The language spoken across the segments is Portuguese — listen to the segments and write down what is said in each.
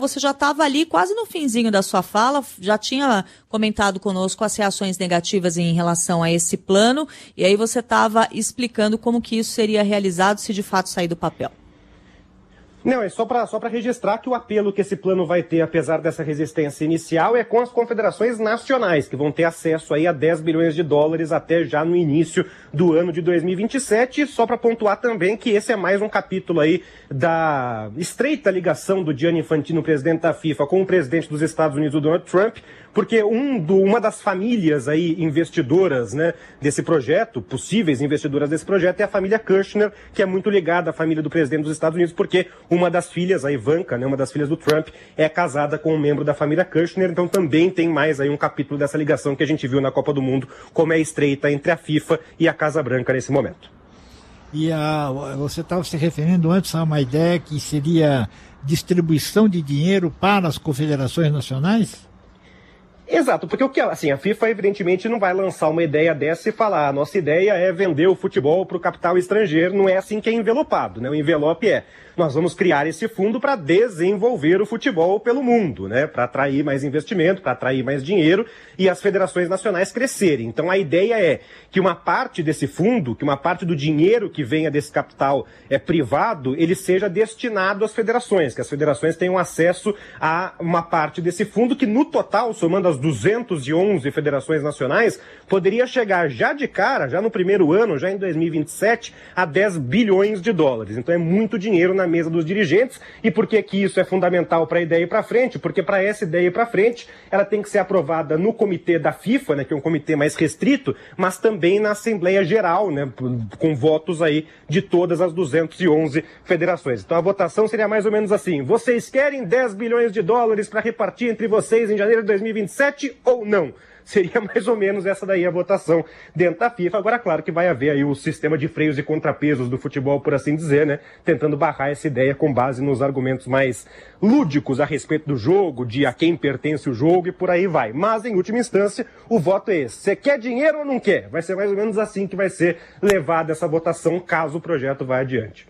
Você já estava ali quase no finzinho da sua fala, já tinha comentado conosco as reações negativas em relação a esse plano, e aí você estava explicando como que isso seria realizado se de fato sair do papel. Não, é só para registrar que o apelo que esse plano vai ter, apesar dessa resistência inicial, é com as confederações nacionais, que vão ter acesso aí a 10 bilhões de dólares até já no início do ano de 2027. E só para pontuar também que esse é mais um capítulo aí da estreita ligação do Gianni Infantino, presidente da FIFA, com o presidente dos Estados Unidos, o Donald Trump, porque uma das famílias aí investidoras, né, desse projeto, possíveis investidoras desse projeto, é a família Kushner, que é muito ligada à família do presidente dos Estados Unidos, porque uma das filhas, a Ivanka, né, uma das filhas do Trump, é casada com um membro da família Kushner, então também tem mais aí um capítulo dessa ligação que a gente viu na Copa do Mundo, como é estreita entre a FIFA e a Casa Branca nesse momento. E você estava se referindo antes a uma ideia que seria distribuição de dinheiro para as confederações nacionais? Exato, porque a FIFA evidentemente não vai lançar uma ideia dessa e falar a nossa ideia é vender o futebol para o capital estrangeiro, não é assim que é envelopado, né? O envelope nós vamos criar esse fundo para desenvolver o futebol pelo mundo, né? Para atrair mais investimento, para atrair mais dinheiro e as federações nacionais crescerem. Então a ideia é que uma parte desse fundo, que uma parte do dinheiro que venha desse capital privado, ele seja destinado às federações, que as federações tenham acesso a uma parte desse fundo que no total, somando as 211 federações nacionais, poderia chegar já de cara, já no primeiro ano, já em 2027, a 10 bilhões de dólares. Então é muito dinheiro na mesa dos dirigentes. E por que que isso é fundamental para a ideia ir para frente? Porque para essa ideia ir para frente, ela tem que ser aprovada no comitê da FIFA, né, que é um comitê mais restrito, mas também na Assembleia Geral, né, com votos aí de todas as 211 federações. Então a votação seria mais ou menos assim: vocês querem 10 bilhões de dólares para repartir entre vocês em janeiro de 2027 ou não? Seria mais ou menos essa daí a votação dentro da FIFA. Agora, claro que vai haver aí o sistema de freios e contrapesos do futebol, por assim dizer, né? Tentando barrar essa ideia com base nos argumentos mais lúdicos a respeito do jogo, de a quem pertence o jogo e por aí vai. Mas, em última instância, o voto é esse. Você quer dinheiro ou não quer? Vai ser mais ou menos assim que vai ser levada essa votação, caso o projeto vá adiante.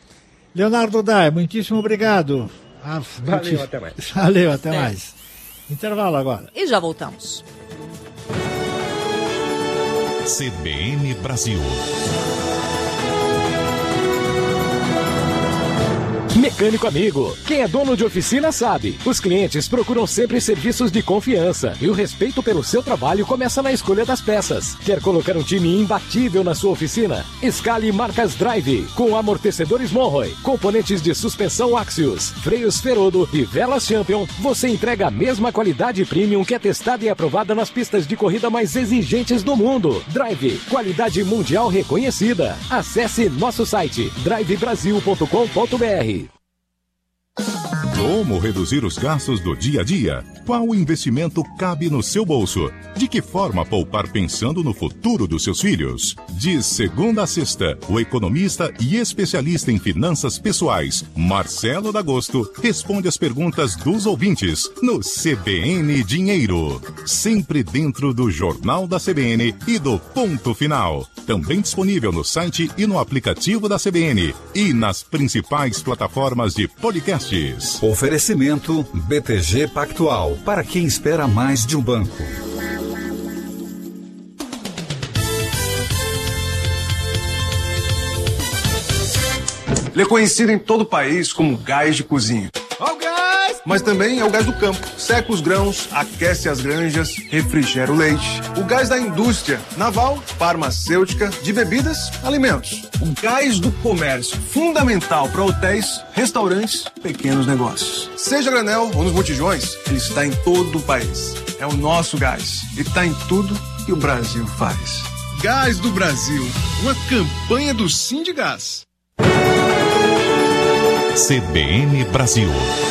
Leonardo Dai, muitíssimo obrigado. Valeu, até mais. Valeu, até mais. Intervalo agora. E já voltamos. CBN Brasil. Mecânico amigo, quem é dono de oficina sabe. Os clientes procuram sempre serviços de confiança e o respeito pelo seu trabalho começa na escolha das peças. Quer colocar um time imbatível na sua oficina? Escale marcas Drive, com amortecedores Monroe, componentes de suspensão Axios, freios Ferodo e velas Champion. Você entrega a mesma qualidade premium que é testada e aprovada nas pistas de corrida mais exigentes do mundo. Drive, qualidade mundial reconhecida. Acesse nosso site drivebrasil.com.br. Como reduzir os gastos do dia a dia? Qual investimento cabe no seu bolso? De que forma poupar pensando no futuro dos seus filhos? De segunda a sexta, o economista e especialista em finanças pessoais, Marcelo D'Agosto, responde as perguntas dos ouvintes no CBN Dinheiro. Sempre dentro do Jornal da CBN e do Ponto Final. Também disponível no site e no aplicativo da CBN e nas principais plataformas de podcasts. Oferecimento BTG Pactual, para quem espera mais de um banco. Ele é conhecido em todo o país como gás de cozinha. Ó o gás! Mas também é o gás do campo. Seca os grãos, aquece as granjas, refrigera o leite. O gás da indústria naval, farmacêutica, de bebidas, alimentos. O gás do comércio, fundamental para hotéis, restaurantes, pequenos negócios. Seja a granel ou nos botijões, ele está em todo o país. É o nosso gás e está em tudo que o Brasil faz. Gás do Brasil, uma campanha do Sindigás. CBN Brasil.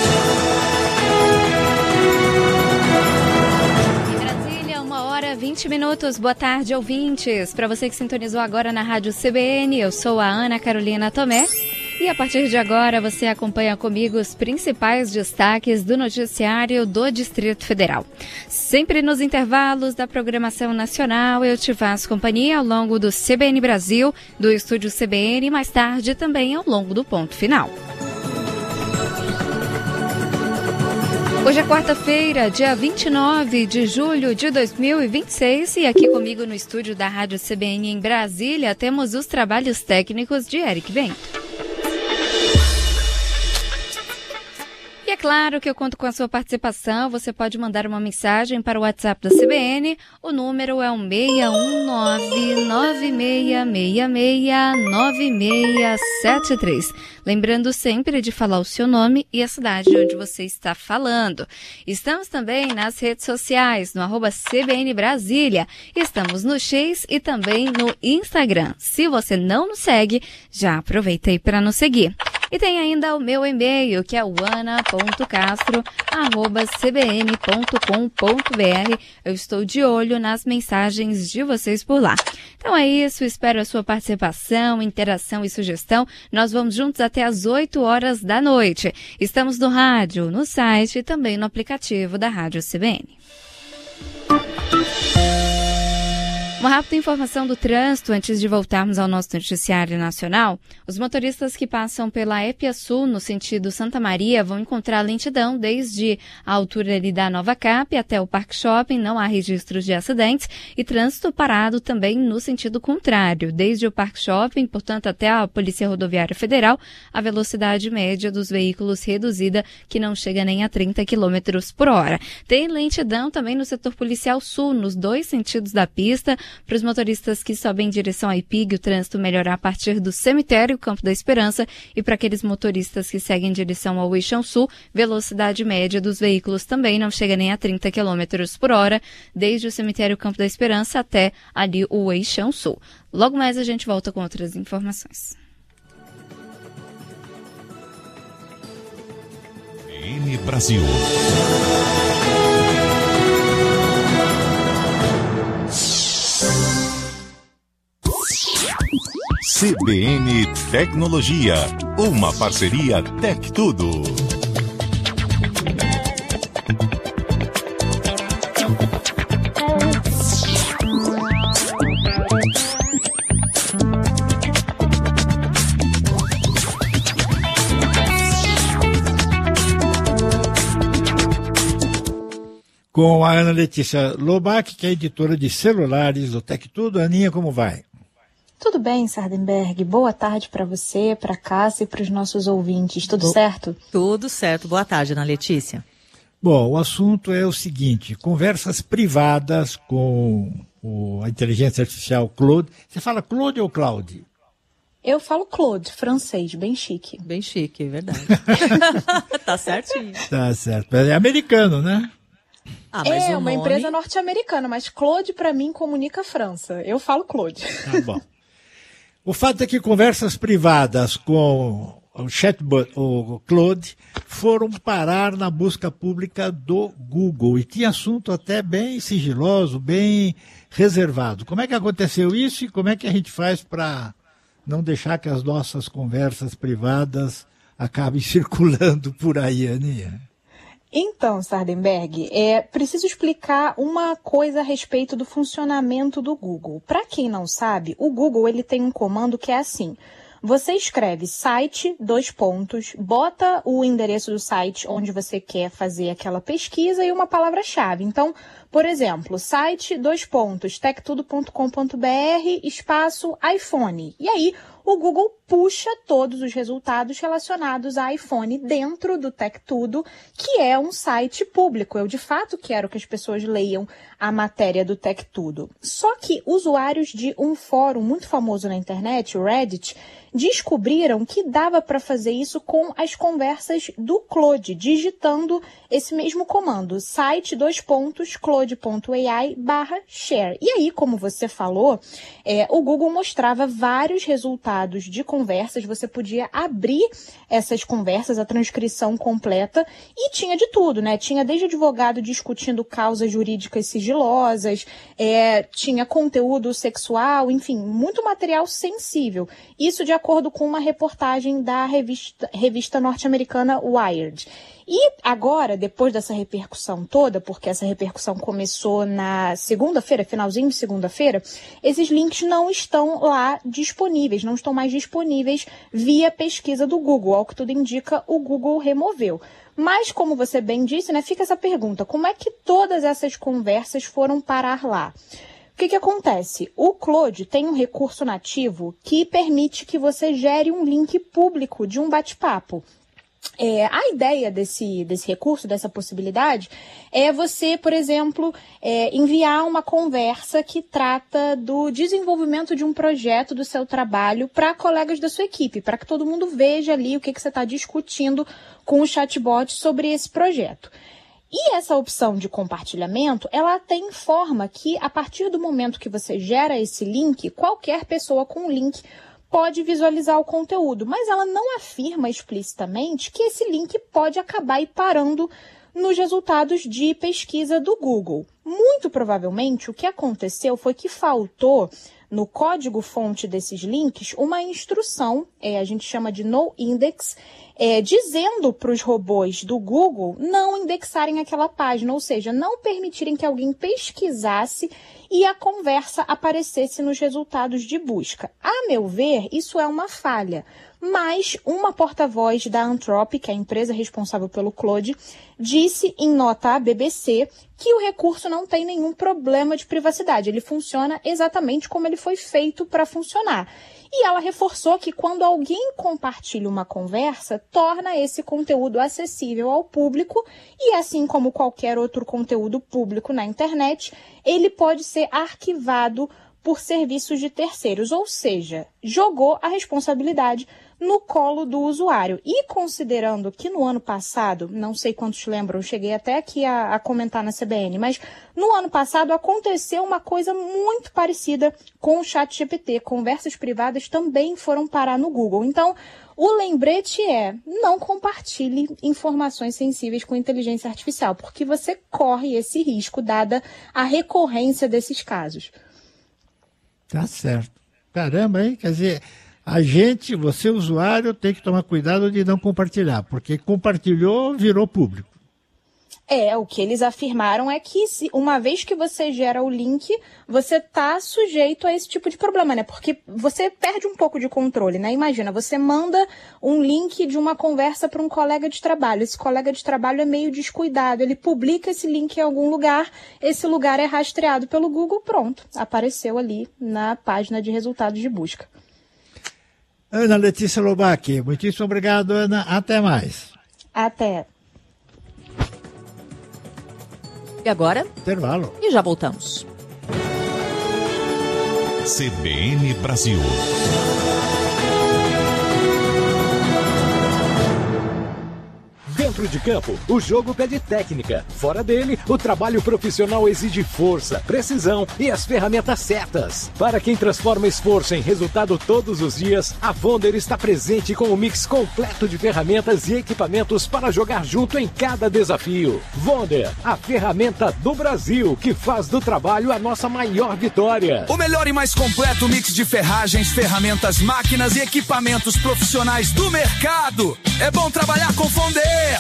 Em Brasília, 1h20. Boa tarde, ouvintes. Para você que sintonizou agora na Rádio CBN, eu sou a Ana Carolina Tomé. E a partir de agora você acompanha comigo os principais destaques do noticiário do Distrito Federal. Sempre nos intervalos da programação nacional, eu te faço companhia ao longo do CBN Brasil, do Estúdio CBN e mais tarde também ao longo do Ponto Final. Hoje é quarta-feira, dia 29 de julho de 2026 e aqui comigo no estúdio da Rádio CBN em Brasília temos os trabalhos técnicos de Eric Bento. E é claro que eu conto com a sua participação, você pode mandar uma mensagem para o WhatsApp da CBN, o número é o 619-9666-9673. Lembrando sempre de falar o seu nome e a cidade de onde você está falando. Estamos também nas redes sociais, no @CBN Brasília. Estamos no X e também no Instagram. Se você não nos segue, já aproveita aí para nos seguir. E tem ainda o meu e-mail, que é o ana.castro@cbn.com.br. Eu estou de olho nas mensagens de vocês por lá. Então é isso, espero a sua participação, interação e sugestão. Nós vamos juntos até às 8 horas da noite. Estamos no rádio, no site e também no aplicativo da Rádio CBN. Uma rápida informação do trânsito antes de voltarmos ao nosso noticiário nacional. Os motoristas que passam pela Épia Sul, no sentido Santa Maria, vão encontrar lentidão desde a altura ali da Nova Cap até o Parque Shopping. Não há registros de acidentes e trânsito parado também no sentido contrário. Desde o Parque Shopping, portanto, até a Polícia Rodoviária Federal, a velocidade média dos veículos reduzida, que não chega nem a 30 km por hora. Tem lentidão também no setor policial sul, nos dois sentidos da pista. Para os motoristas que sobem em direção à IPIG, o trânsito melhorará a partir do cemitério Campo da Esperança, e para aqueles motoristas que seguem em direção ao Eixão Sul, velocidade média dos veículos também não chega nem a 30 km por hora, desde o cemitério Campo da Esperança até ali o Eixão Sul. Logo mais a gente volta com outras informações. CBN Brasil. CBN Tecnologia, uma parceria Tec Tudo. Com a Ana Letícia Lobac, que é editora de celulares do Tec Tudo. Aninha, como vai? Tudo bem, Sardenberg. Boa tarde para você, para Cássia e para os nossos ouvintes. Tudo certo? Tudo certo. Boa tarde, Ana Letícia. Bom, o assunto é o seguinte: conversas privadas com a inteligência artificial Claude. Você fala Claude ou Claude? Eu falo Claude, francês, bem chique. Bem chique, verdade. Tá certinho. Tá certo. É americano, né? Mas é uma empresa norte-americana, mas Claude para mim comunica a França. Eu falo Claude. Tá bom. O fato é que conversas privadas com o chatbot, o Claude, foram parar na busca pública do Google. E tinha assunto até bem sigiloso, bem reservado. Como é que aconteceu isso e como é que a gente faz para não deixar que as nossas conversas privadas acabem circulando por aí, Aninha? Então, Sardenberg, é preciso explicar uma coisa a respeito do funcionamento do Google. Para quem não sabe, o Google ele tem um comando que é assim: você escreve site, bota o endereço do site onde você quer fazer aquela pesquisa e uma palavra-chave. Então, por exemplo, site, tectudo.com.br, espaço iPhone. E aí, o Google puxa todos os resultados relacionados a iPhone dentro do Tec Tudo, que é um site público. Eu, de fato, quero que as pessoas leiam a matéria do Tec Tudo. Só que usuários de um fórum muito famoso na internet, o Reddit, descobriram que dava para fazer isso com as conversas do Claude, digitando esse mesmo comando, site, claude.ai/share. E aí, como você falou, o Google mostrava vários resultados de conversas, você podia abrir essas conversas, a transcrição completa, e tinha de tudo, né? Tinha desde advogado discutindo causas jurídicas sigilosas, tinha conteúdo sexual, enfim, muito material sensível. Isso de acordo com uma reportagem da revista norte-americana Wired. E agora, depois dessa repercussão toda, porque essa repercussão começou na segunda-feira, finalzinho de segunda-feira, esses links não estão lá disponíveis, não estão mais disponíveis via pesquisa do Google. Ao que tudo indica, o Google removeu. Mas, como você bem disse, né, fica essa pergunta, como é que todas essas conversas foram parar lá? O que acontece? O Claude tem um recurso nativo que permite que você gere um link público de um bate-papo. A ideia desse recurso, dessa possibilidade, é você, por exemplo, enviar uma conversa que trata do desenvolvimento de um projeto do seu trabalho para colegas da sua equipe, para que todo mundo veja ali o que você está discutindo com o chatbot sobre esse projeto. E essa opção de compartilhamento, ela até informa que, a partir do momento que você gera esse link, qualquer pessoa com o link pode visualizar o conteúdo, mas ela não afirma explicitamente que esse link pode acabar parando nos resultados de pesquisa do Google. Muito provavelmente, o que aconteceu foi que faltou no código-fonte desses links uma instrução, a gente chama de noindex, dizendo para os robôs do Google não indexarem aquela página, ou seja, não permitirem que alguém pesquisasse e a conversa aparecesse nos resultados de busca. A meu ver, isso é uma falha. Mas uma porta-voz da Anthropic, que é a empresa responsável pelo Claude, disse em nota à BBC que o recurso não tem nenhum problema de privacidade. Ele funciona exatamente como ele foi feito para funcionar. E ela reforçou que quando alguém compartilha uma conversa, torna esse conteúdo acessível ao público e, assim como qualquer outro conteúdo público na internet, ele pode ser arquivado por serviços de terceiros, ou seja, jogou a responsabilidade no colo do usuário. E considerando que no ano passado, não sei quantos lembram, cheguei até aqui a comentar na CBN, mas no ano passado aconteceu uma coisa muito parecida com o ChatGPT. Conversas privadas também foram parar no Google. Então, o lembrete é, não compartilhe informações sensíveis com inteligência artificial, porque você corre esse risco, dada a recorrência desses casos. Tá certo. Caramba, hein? Quer dizer, a gente, você usuário, tem que tomar cuidado de não compartilhar, porque compartilhou, virou público. O que eles afirmaram é que uma vez que você gera o link, você está sujeito a esse tipo de problema, né? Porque você perde um pouco de controle, né? Imagina, você manda um link de uma conversa para um colega de trabalho. Esse colega de trabalho é meio descuidado, ele publica esse link em algum lugar, esse lugar é rastreado pelo Google, pronto, apareceu ali na página de resultados de busca. Ana Letícia Lobac, muitíssimo obrigado, Ana. Até mais. Até. E agora? Intervalo. E já voltamos. CBN Brasil. Dentro de campo, o jogo pede técnica. Fora dele, o trabalho profissional exige força, precisão e as ferramentas certas. Para quem transforma esforço em resultado todos os dias, a Vonder está presente com um mix completo de ferramentas e equipamentos para jogar junto em cada desafio. Vonder, a ferramenta do Brasil, que faz do trabalho a nossa maior vitória. O melhor e mais completo mix de ferragens, ferramentas, máquinas e equipamentos profissionais do mercado. É bom trabalhar com Vonder.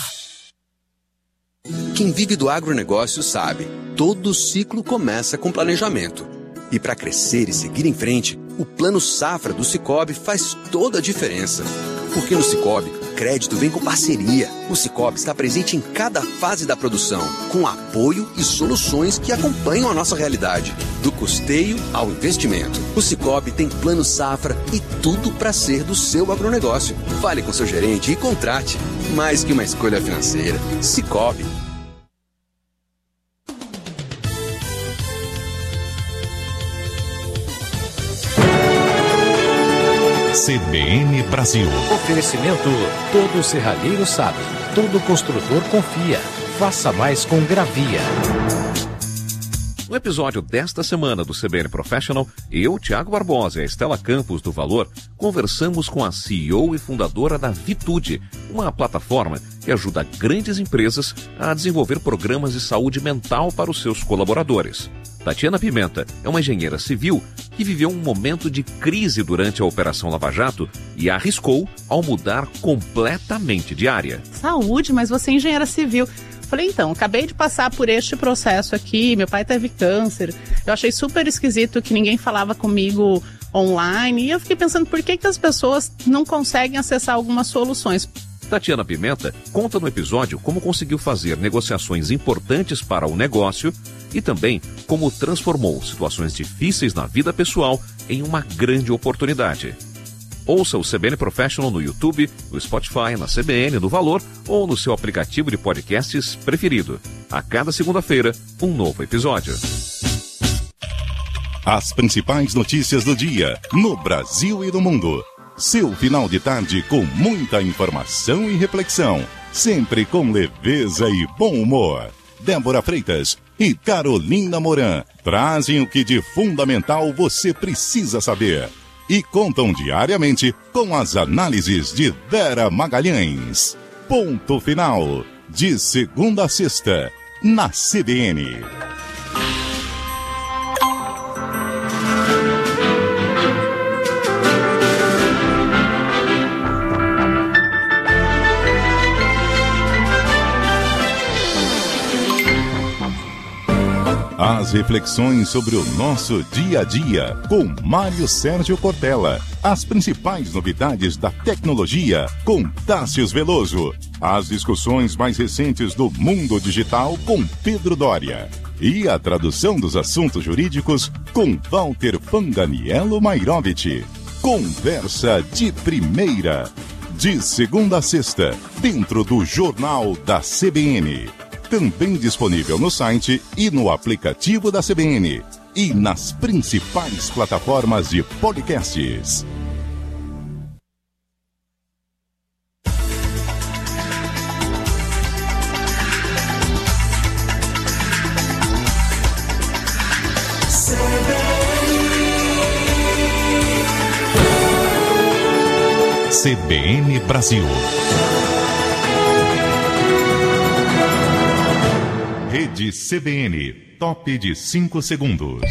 Quem vive do agronegócio sabe, todo ciclo começa com planejamento. E para crescer e seguir em frente, o Plano Safra do Sicoob faz toda a diferença. Porque no Sicoob, crédito vem com parceria. O Sicoob está presente em cada fase da produção, com apoio e soluções que acompanham a nossa realidade, do custeio ao investimento. O Sicoob tem Plano Safra e tudo para ser do seu agronegócio. Fale com seu gerente e contrate. Mais que uma escolha financeira. Sicoob. CBN Brasil. Oferecimento: todo serralheiro sabe, todo construtor confia. Faça mais com Gravia. No episódio desta semana do CBN Professional, eu, Thiago Barbosa e a Estela Campos do Valor, conversamos com a CEO e fundadora da Vitude, uma plataforma que ajuda grandes empresas a desenvolver programas de saúde mental para os seus colaboradores. Tatiana Pimenta é uma engenheira civil que viveu um momento de crise durante a Operação Lava Jato e arriscou ao mudar completamente de área. Saúde, mas você é engenheira civil. Falei, então, acabei de passar por este processo aqui, meu pai teve câncer, eu achei super esquisito que ninguém falava comigo online, e eu fiquei pensando por que as pessoas não conseguem acessar algumas soluções. Tatiana Pimenta conta no episódio como conseguiu fazer negociações importantes para o negócio e também como transformou situações difíceis na vida pessoal em uma grande oportunidade. Ouça o CBN Professional no YouTube, no Spotify, na CBN, no Valor ou no seu aplicativo de podcasts preferido. A cada segunda-feira, um novo episódio. As principais notícias do dia, no Brasil e no mundo. Seu final de tarde com muita informação e reflexão. Sempre com leveza e bom humor. Débora Freitas e Carolina Moran trazem o que de fundamental você precisa saber. E contam diariamente com as análises de Vera Magalhães. Ponto final, de segunda a sexta, na CBN. As reflexões sobre o nosso dia a dia, com Mário Sérgio Cortella. As principais novidades da tecnologia, com Tássius Veloso. As discussões mais recentes do mundo digital, com Pedro Doria. E a tradução dos assuntos jurídicos, com Walter Fanganiello Mairovich. Conversa de primeira. De segunda a sexta, dentro do Jornal da CBN. Também disponível no site e no aplicativo da CBN. E nas principais plataformas de podcasts. CBN Brasil. Rede CBN, top de 5 segundos.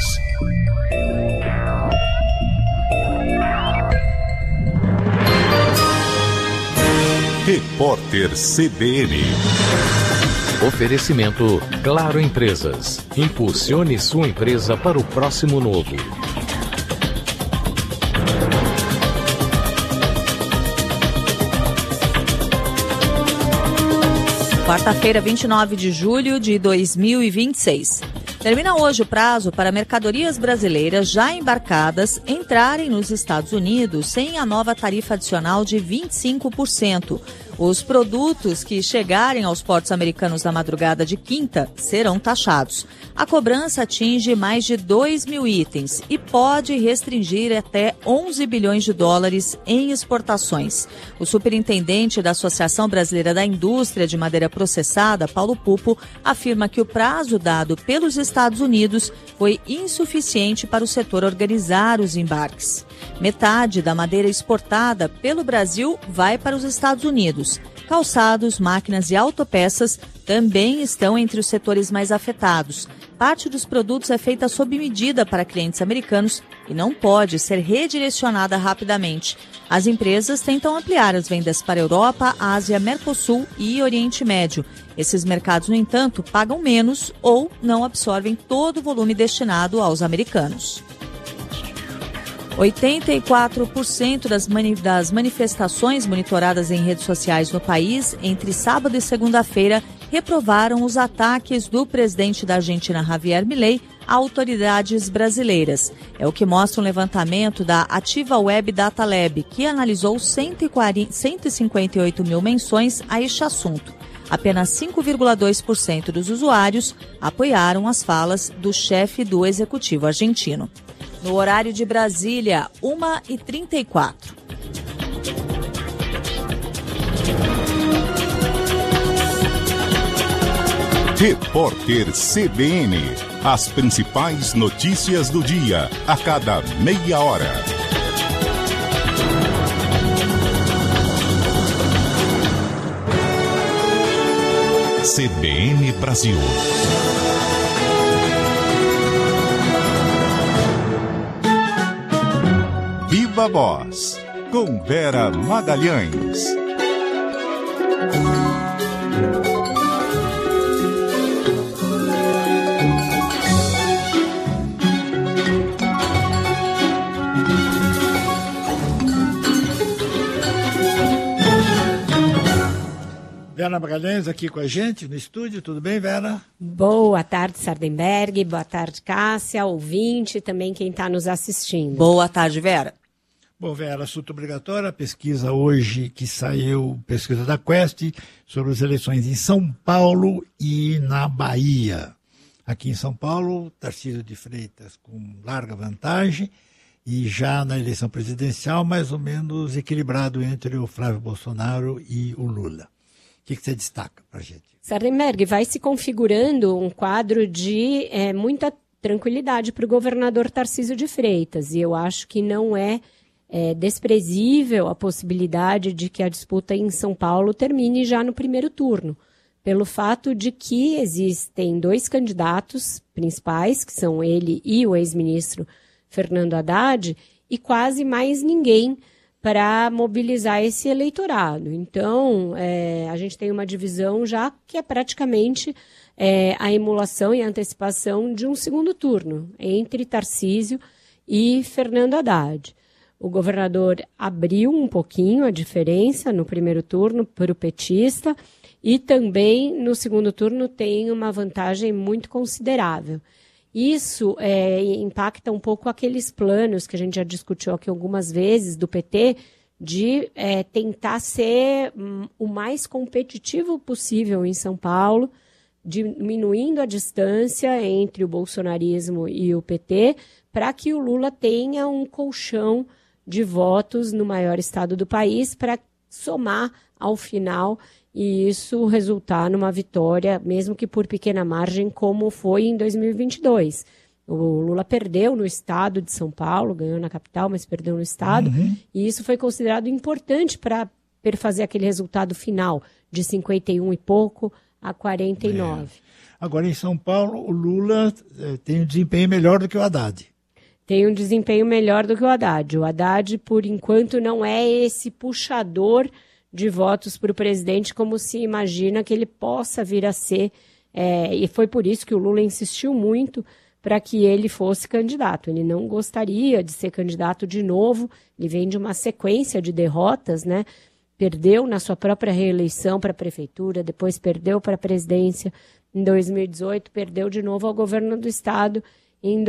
Repórter CBN. Oferecimento Claro Empresas. Impulsione sua empresa para o próximo novo. Quarta-feira, 29 de julho de 2026. Termina hoje o prazo para mercadorias brasileiras já embarcadas entrarem nos Estados Unidos sem a nova tarifa adicional de 25%. Os produtos que chegarem aos portos americanos na madrugada de quinta serão taxados. A cobrança atinge mais de 2 mil itens e pode restringir até 11 bilhões de dólares em exportações. O superintendente da Associação Brasileira da Indústria de Madeira Processada, Paulo Pupo, afirma que o prazo dado pelos Estados Unidos foi insuficiente para o setor organizar os embarques. Metade da madeira exportada pelo Brasil vai para os Estados Unidos. Calçados, máquinas e autopeças também estão entre os setores mais afetados. Parte dos produtos é feita sob medida para clientes americanos e não pode ser redirecionada rapidamente. As empresas tentam ampliar as vendas para a Europa, Ásia, Mercosul e Oriente Médio. Esses mercados, no entanto, pagam menos ou não absorvem todo o volume destinado aos americanos. 84% das manifestações monitoradas em redes sociais no país entre sábado e segunda-feira reprovaram os ataques do presidente da Argentina, Javier Milei, a autoridades brasileiras. É o que mostra um levantamento da Ativa Web Data Lab, que analisou 158 mil menções a este assunto. Apenas 5,2% dos usuários apoiaram as falas do chefe do executivo argentino. No horário de Brasília, 1h34. Repórter CBN. As principais notícias do dia, a cada meia hora. CBN Brasil. Viva Voz, com Vera Magalhães. Vera Magalhães aqui com a gente no estúdio, tudo bem, Vera? Boa tarde, Sardenberg, boa tarde, Cássia, ouvinte, também quem está nos assistindo. Boa tarde, Vera. Bom, Vera, assunto obrigatório, a pesquisa hoje que saiu, pesquisa da Quest, sobre as eleições em São Paulo e na Bahia. Aqui em São Paulo, Tarcísio de Freitas com larga vantagem, e já na eleição presidencial, mais ou menos equilibrado entre o Flávio Bolsonaro e o Lula. O que você destaca para a gente? Sardenberg, vai se configurando um quadro de muita tranquilidade para o governador Tarcísio de Freitas. E eu acho que não é desprezível a possibilidade de que a disputa em São Paulo termine já no primeiro turno, pelo fato de que existem dois candidatos principais, que são ele e o ex-ministro Fernando Haddad, e quase mais ninguém para mobilizar esse eleitorado. Então, a gente tem uma divisão já que é praticamente a emulação e a antecipação de um segundo turno entre Tarcísio e Fernando Haddad. O governador abriu um pouquinho a diferença no primeiro turno para o petista e também no segundo turno tem uma vantagem muito considerável. Isso impacta um pouco aqueles planos que a gente já discutiu aqui algumas vezes do PT de tentar ser o mais competitivo possível em São Paulo, diminuindo a distância entre o bolsonarismo e o PT, para que o Lula tenha um colchão de votos no maior estado do país para somar ao final e isso resultar numa vitória, mesmo que por pequena margem, como foi em 2022. O Lula perdeu no estado de São Paulo, ganhou na capital, mas perdeu no estado, e isso foi considerado importante para fazer aquele resultado final de 51 e pouco a 49. Agora, em São Paulo, o Lula tem um desempenho melhor do que o Haddad. Tem um desempenho melhor do que o Haddad. O Haddad, por enquanto, não é esse puxador de votos para o presidente como se imagina que ele possa vir a ser. E foi por isso que o Lula insistiu muito para que ele fosse candidato. Ele não gostaria de ser candidato de novo. Ele vem de uma sequência de derrotas, né? Perdeu na sua própria reeleição para a prefeitura, depois perdeu para a presidência em 2018, perdeu de novo ao governo do estado em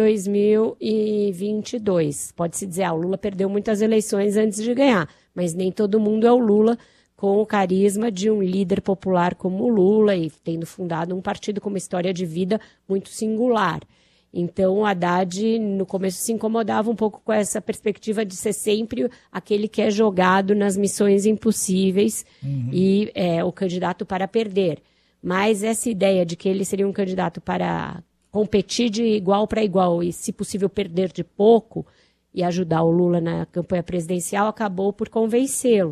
2022. Pode-se dizer, o Lula perdeu muitas eleições antes de ganhar, mas nem todo mundo é o Lula, com o carisma de um líder popular como o Lula e tendo fundado um partido com uma história de vida muito singular. Então, o Haddad, no começo, se incomodava um pouco com essa perspectiva de ser sempre aquele que é jogado nas missões impossíveis e o candidato para perder. Mas essa ideia de que ele seria um candidato para competir de igual para igual e, se possível, perder de pouco e ajudar o Lula na campanha presidencial acabou por convencê-lo.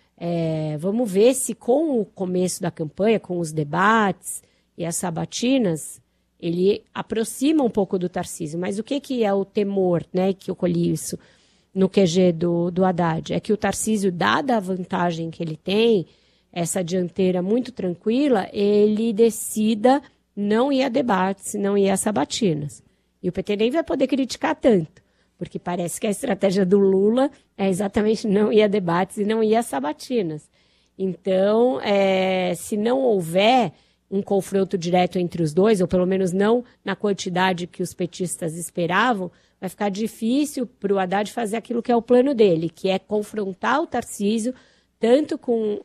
Vamos ver se com o começo da campanha, com os debates e as sabatinas, ele aproxima um pouco do Tarcísio. Mas o que é o temor, né, que eu colhi isso no QG do Haddad? É que o Tarcísio, dada a vantagem que ele tem, essa dianteira muito tranquila, ele decida não ir a debates, não ir a sabatinas. E o PT nem vai poder criticar tanto, porque parece que a estratégia do Lula é exatamente não ir a debates e não ir a sabatinas. Então, se não houver um confronto direto entre os dois, ou pelo menos não na quantidade que os petistas esperavam, vai ficar difícil para o Haddad fazer aquilo que é o plano dele, que é confrontar o Tarcísio, tanto com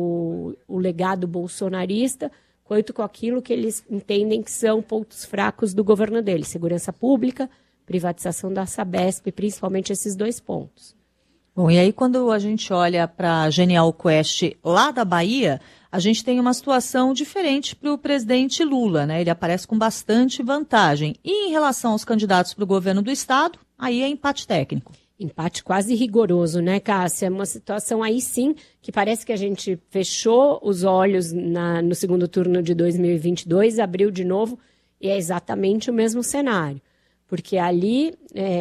o legado bolsonarista, quanto com aquilo que eles entendem que são pontos fracos do governo dele. Segurança pública, privatização da Sabesp, principalmente esses dois pontos. Bom, e aí quando a gente olha para a Genial Quest lá da Bahia, a gente tem uma situação diferente para o presidente Lula, né? Ele aparece com bastante vantagem. E em relação aos candidatos para o governo do estado, aí é empate técnico. Empate quase rigoroso, né, Cássia? É uma situação aí sim que parece que a gente fechou os olhos no segundo turno de 2022, abriu de novo e é exatamente o mesmo cenário. porque ali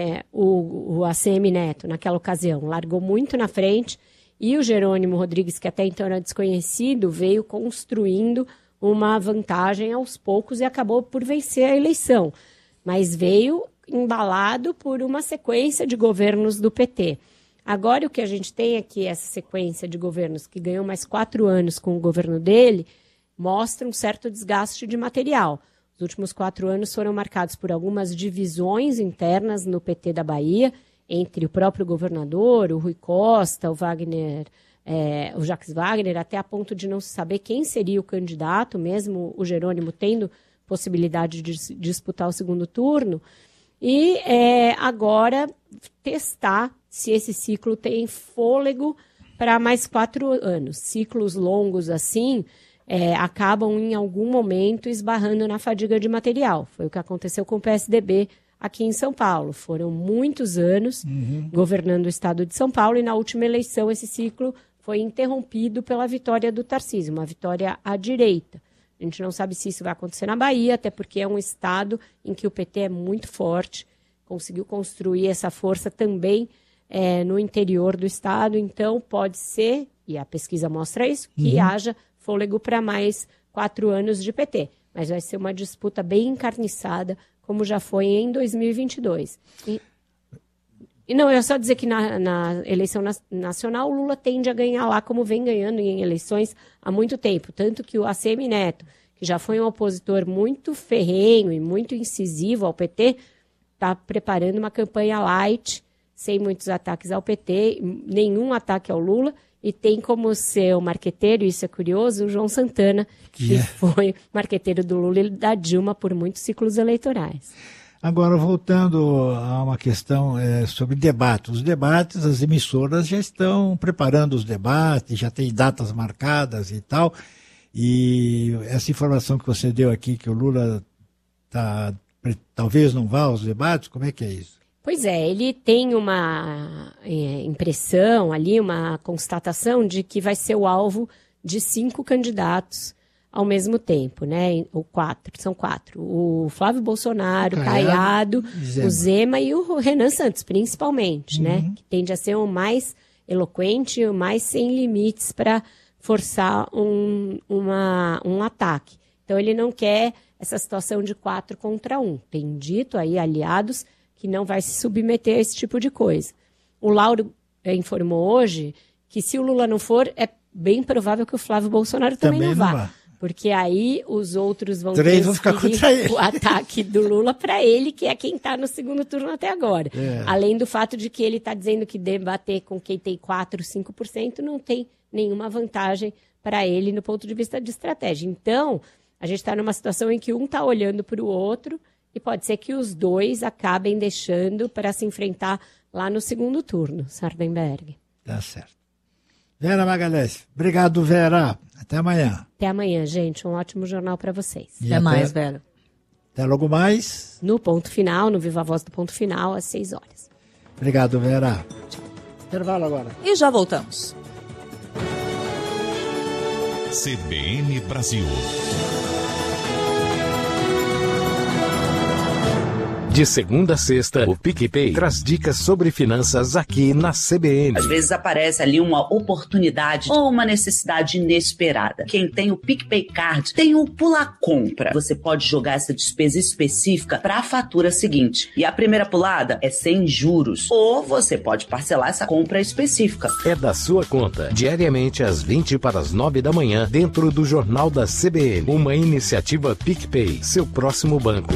o ACM Neto, naquela ocasião, largou muito na frente e o Jerônimo Rodrigues, que até então era desconhecido, veio construindo uma vantagem aos poucos e acabou por vencer a eleição. Mas veio embalado por uma sequência de governos do PT. Agora o que a gente tem aqui, essa sequência de governos que ganhou mais 4 anos com o governo dele, mostra um certo desgaste de material. Os últimos 4 anos foram marcados por algumas divisões internas no PT da Bahia, entre o próprio governador, o Rui Costa, o Wagner, o Jacques Wagner, até a ponto de não se saber quem seria o candidato, mesmo o Jerônimo tendo possibilidade de disputar o segundo turno. E agora testar se esse ciclo tem fôlego para mais 4 anos. Ciclos longos assim acabam em algum momento esbarrando na fadiga de material. Foi o que aconteceu com o PSDB aqui em São Paulo. Foram muitos anos governando o estado de São Paulo e na última eleição esse ciclo foi interrompido pela vitória do Tarcísio, uma vitória à direita. A gente não sabe se isso vai acontecer na Bahia, até porque é um estado em que o PT é muito forte, conseguiu construir essa força também no interior do estado, então pode ser, e a pesquisa mostra isso, que haja fôlego para mais 4 anos de PT. Mas vai ser uma disputa bem encarniçada, como já foi em 2022. E não, eu só dizer que na eleição nacional o Lula tende a ganhar lá, como vem ganhando em eleições há muito tempo. Tanto que o ACM Neto, que já foi um opositor muito ferrenho e muito incisivo ao PT, está preparando uma campanha light, sem muitos ataques ao PT, nenhum ataque ao Lula, e tem como seu marqueteiro, isso é curioso, o João Santana, que foi marqueteiro do Lula e da Dilma por muitos ciclos eleitorais. Agora, voltando a uma questão sobre debate. Os debates, as emissoras já estão preparando os debates, já tem datas marcadas e tal. E essa informação que você deu aqui, que o Lula talvez não vá aos debates, como é que é isso? Pois é, ele tem uma impressão ali, uma constatação de que vai ser o alvo de 5 candidatos ao mesmo tempo, né? Ou 4, são 4. O Flávio Bolsonaro, o Caiado, o Zema e o Renan Santos, principalmente, né? Que tende a ser o mais eloquente, o mais sem limites para forçar um ataque. Então, ele não quer essa situação de 4 contra 1. Tem dito aí, aliados, que não vai se submeter a esse tipo de coisa. O Lauro informou hoje que se o Lula não for, é bem provável que o Flávio Bolsonaro também não vá. Porque aí os outros vão transferir o ataque do Lula para ele, que é quem está no segundo turno até agora. Além do fato de que ele está dizendo que debater com quem tem 4%, 5% não tem nenhuma vantagem para ele no ponto de vista de estratégia. Então, a gente está numa situação em que um está olhando para o outro e pode ser que os dois acabem deixando para se enfrentar lá no segundo turno, Sardenberg. Tá certo. Vera Magalhães, obrigado, Vera. Até amanhã. Até amanhã, gente. Um ótimo jornal para vocês. Até mais, Vera. Até logo mais. No Ponto Final, no Viva Voz do Ponto Final, às 6 horas. Obrigado, Vera. Tchau. Intervalo agora. E já voltamos. CBN Brasil. De segunda a sexta, o PicPay traz dicas sobre finanças aqui na CBN. Às vezes aparece ali uma oportunidade ou uma necessidade inesperada. Quem tem o PicPay Card tem o Pula Compra. Você pode jogar essa despesa específica para a fatura seguinte. E a primeira pulada é sem juros. Ou você pode parcelar essa compra específica. É da sua conta, diariamente às 20 para as 9 da manhã, dentro do Jornal da CBN. Uma iniciativa PicPay, seu próximo banco.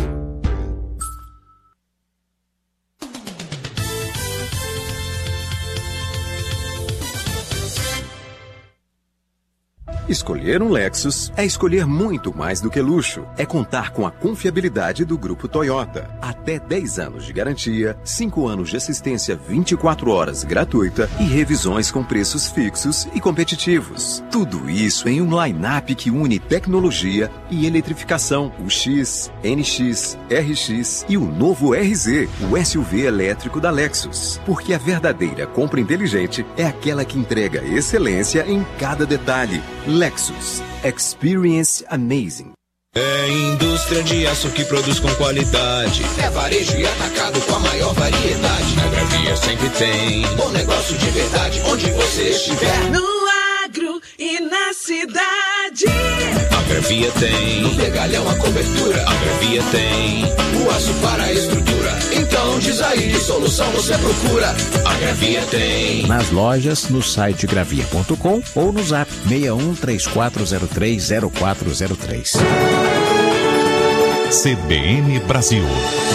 Escolher um Lexus é escolher muito mais do que luxo. É contar com a confiabilidade do Grupo Toyota. Até 10 anos de garantia, 5 anos de assistência 24 horas gratuita e revisões com preços fixos e competitivos. Tudo isso em um line-up que une tecnologia e eletrificação. O X, NX, RX e o novo RZ, o SUV elétrico da Lexus. Porque a verdadeira compra inteligente é aquela que entrega excelência em cada detalhe. Lexus. Experience amazing. É indústria de aço que produz com qualidade. É varejo e atacado com a maior variedade. A Gravia sempre tem bom negócio de verdade, onde você estiver. No agro e na cidade. A Gravia tem no pegalhão a cobertura. A Gravia tem o aço para a estrutura. Então diz aí que solução você procura. A Gravia tem nas lojas, no site gravia.com ou no zap 6134030403. CBN Brasil.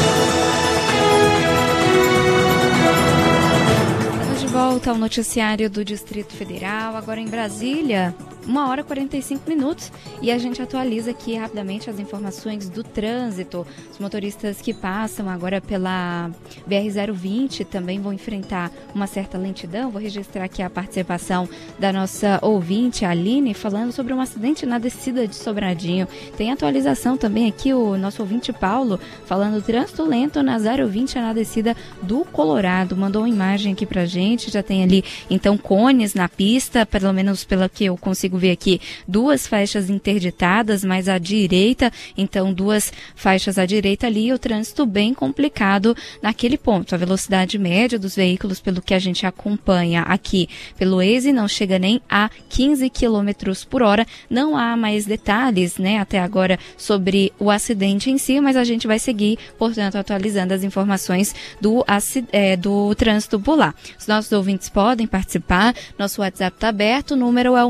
Estamos de volta ao noticiário do Distrito Federal, agora em Brasília. 1h45, e a gente atualiza aqui rapidamente as informações do trânsito. Os motoristas que passam agora pela BR-020 também vão enfrentar uma certa lentidão. Vou registrar aqui a participação da nossa ouvinte, a Aline, falando sobre um acidente na descida de Sobradinho. Tem atualização também aqui, o nosso ouvinte Paulo, falando trânsito lento na 020 na descida do Colorado. Mandou uma imagem aqui pra gente, já tem ali, então, cones na pista, pelo menos pelo que eu consigo ver aqui, 2 faixas interditadas, mas à direita, então 2 faixas à direita ali, o trânsito bem complicado naquele ponto. A velocidade média dos veículos, pelo que a gente acompanha aqui pelo Waze, não chega nem a 15 km por hora. Não há mais detalhes, né, até agora sobre o acidente em si, mas a gente vai seguir, portanto, atualizando as informações do trânsito por lá. Os nossos ouvintes podem participar, nosso WhatsApp está aberto, o número é o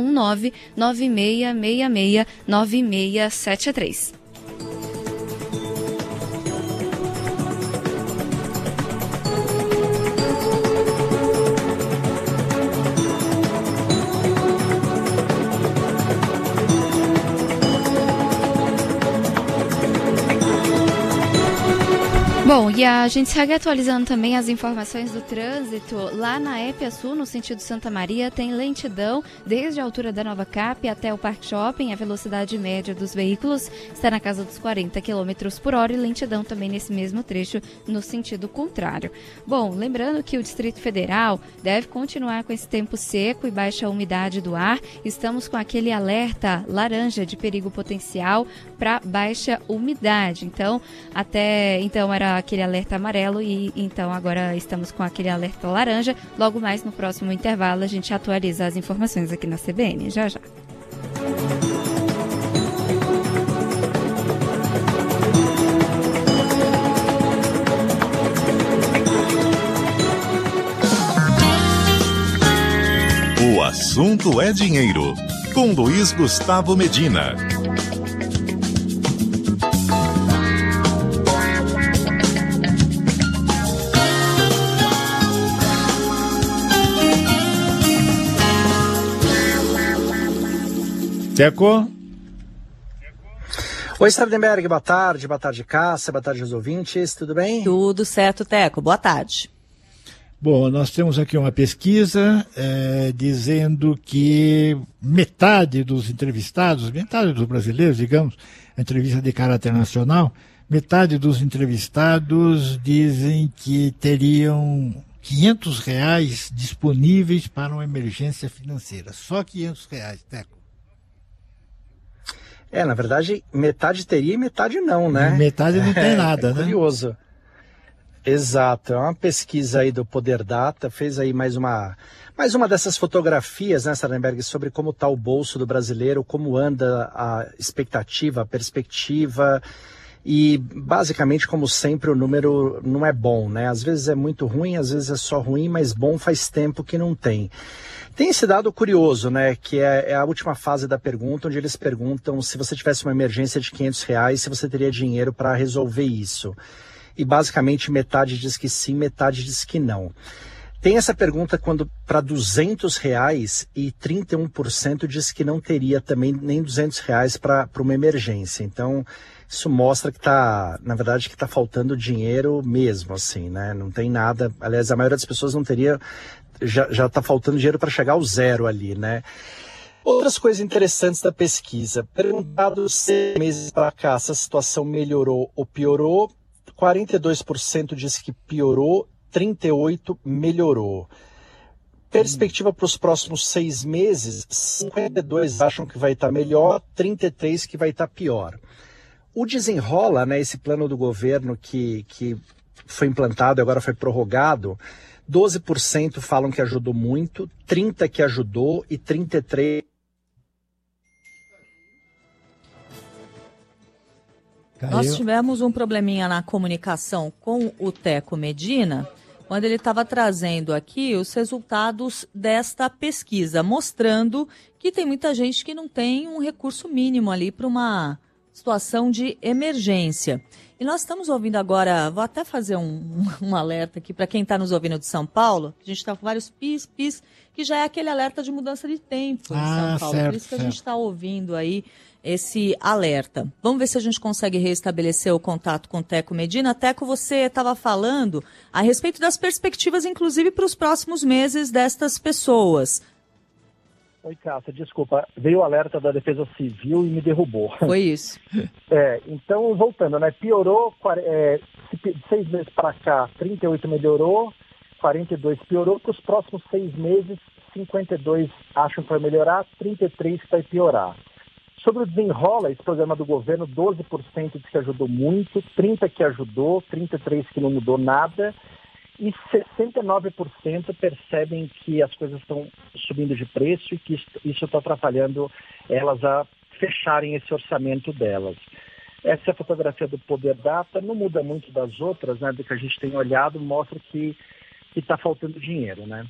619-9666-9673. Bom, e a gente segue atualizando também as informações do trânsito. Lá na EPSU, no sentido Santa Maria, tem lentidão desde a altura da Nova Cap até o Parque Shopping. A velocidade média dos veículos está na casa dos 40 km por hora e lentidão também nesse mesmo trecho no sentido contrário. Bom, lembrando que o Distrito Federal deve continuar com esse tempo seco e baixa umidade do ar. Estamos com aquele alerta laranja de perigo potencial para baixa umidade. Então era aquele alerta amarelo e então agora estamos com aquele alerta laranja. Logo mais no próximo intervalo a gente atualiza as informações aqui na CBN. Já. O assunto é dinheiro, com Luiz Gustavo Medina. Teco? Oi, Sardenberg, boa tarde, Cássia, boa tarde aos ouvintes, tudo bem? Tudo certo, Teco, boa tarde. Bom, nós temos aqui uma pesquisa dizendo que metade dos entrevistados, metade dos brasileiros, digamos, a entrevista de caráter nacional, metade dos entrevistados dizem que teriam R$500 disponíveis para uma emergência financeira. Só R$500, Teco. Na verdade, metade teria e metade não, né? Metade não tem nada, né? Curioso. Exato, é uma pesquisa aí do Poder Data, fez aí mais uma dessas fotografias, né, Sardenberg, sobre como está o bolso do brasileiro, como anda a expectativa, a perspectiva, e basicamente, como sempre, o número não é bom, né? Às vezes é muito ruim, às vezes é só ruim, mas bom faz tempo que não tem. Tem esse dado curioso, né, que é a última fase da pergunta, onde eles perguntam se você tivesse uma emergência de R$500, se você teria dinheiro para resolver isso. E basicamente metade diz que sim, metade diz que não. Tem essa pergunta quando para R$200 e 31% diz que não teria também nem R$200 para uma emergência. Então, isso mostra que na verdade, que está faltando dinheiro mesmo, assim, né? Não tem nada, aliás, a maioria das pessoas não teria, já está faltando dinheiro para chegar ao zero ali, né? Outras coisas interessantes da pesquisa. Perguntado 6 meses para cá se a situação melhorou ou piorou, 42% disse que piorou, 38% melhorou. Perspectiva para os próximos 6 meses, 52 acham que vai estar melhor, 33 que vai estar pior. O Desenrola, né, esse plano do governo que foi implantado e agora foi prorrogado, 12% falam que ajudou muito, 30% que ajudou e 33%. Nós tivemos um probleminha na comunicação com o Teco Medina, quando ele estava trazendo aqui os resultados desta pesquisa, mostrando que tem muita gente que não tem um recurso mínimo ali para uma situação de emergência. E nós estamos ouvindo agora, vou até fazer um alerta aqui para quem está nos ouvindo de São Paulo, a gente está com vários pis, que já é aquele alerta de mudança de tempo em São Paulo, certo, por isso que a gente está ouvindo aí esse alerta. Vamos ver se a gente consegue restabelecer o contato com o Teco Medina. Teco, você estava falando a respeito das perspectivas, inclusive para os próximos meses destas pessoas. Oi, Cássia, desculpa, veio o alerta da Defesa Civil e me derrubou. Foi isso. Então, voltando, né, piorou, 6 meses para cá, 38 melhorou, 42 piorou, para os próximos 6 meses, 52 acham que vai melhorar, 33 que vai piorar. Sobre o Desenrola, esse programa do governo, 12% diz que ajudou muito, 30% que ajudou, 33% que não mudou nada, e 69% percebem que as coisas estão subindo de preço e que isso está atrapalhando elas a fecharem esse orçamento delas. Essa é a fotografia do Poder Data, não muda muito das outras, né, do que a gente tem olhado, mostra que está faltando dinheiro, né?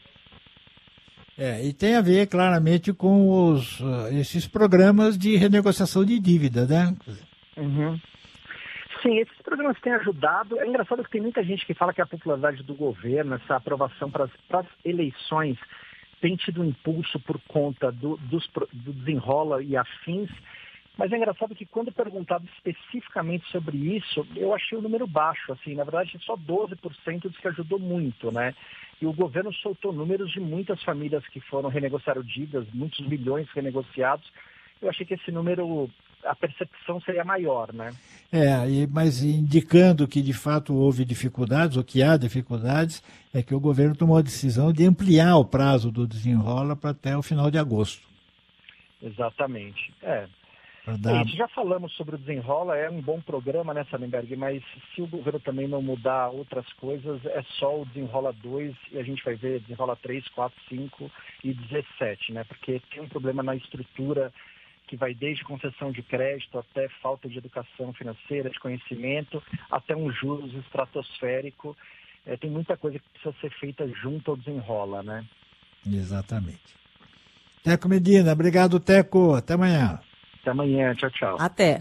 E tem a ver claramente com esses programas de renegociação de dívida, né? Uhum. Sim, esses programas têm ajudado. É engraçado que tem muita gente que fala que a popularidade do governo, essa aprovação para as eleições, tem tido um impulso por conta do Desenrola e afins. Mas é engraçado que quando perguntado especificamente sobre isso, eu achei o número baixo. Assim, na verdade, só 12% diz que ajudou muito, né? E o governo soltou números de muitas famílias que foram renegociar dívidas, muitos milhões renegociados. Eu achei que esse número, a percepção seria maior, né? Mas indicando que de fato houve dificuldades, ou que há dificuldades, é que o governo tomou a decisão de ampliar o prazo do Desenrola para até o final de agosto. Exatamente. Gente, já falamos sobre o Desenrola, é um bom programa, né, Salenberg? Mas se o governo também não mudar outras coisas, é só o Desenrola 2 e a gente vai ver Desenrola 3, 4, 5 e 17, né? Porque tem um problema na estrutura que vai desde concessão de crédito até falta de educação financeira, de conhecimento, até um juros estratosférico. Tem muita coisa que precisa ser feita junto ao Desenrola, né? Exatamente. Teco Medina, obrigado, Teco. Até amanhã. Até amanhã, tchau, tchau. Até.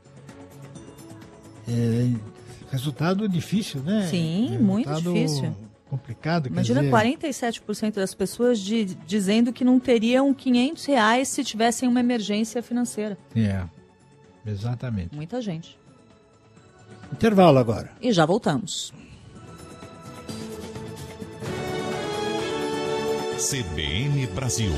Resultado difícil, né? Sim, muito difícil. Complicado. Imagina 47% das pessoas dizendo que não teriam R$500 se tivessem uma emergência financeira. Exatamente. Muita gente. Intervalo agora. E já voltamos. CBN Brasil.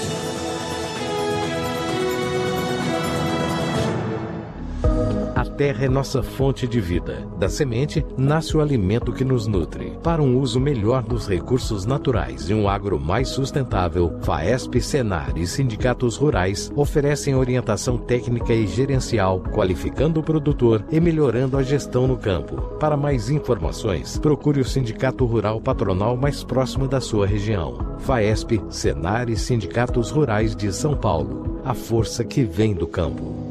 A terra é nossa fonte de vida. Da semente nasce o alimento que nos nutre. Para um uso melhor dos recursos naturais e um agro mais sustentável, FAESP, Senar e sindicatos rurais oferecem orientação técnica e gerencial, qualificando o produtor e melhorando a gestão no campo. Para mais informações, procure o Sindicato Rural Patronal mais próximo da sua região. FAESP, Senar e sindicatos rurais de São Paulo. A força que vem do campo.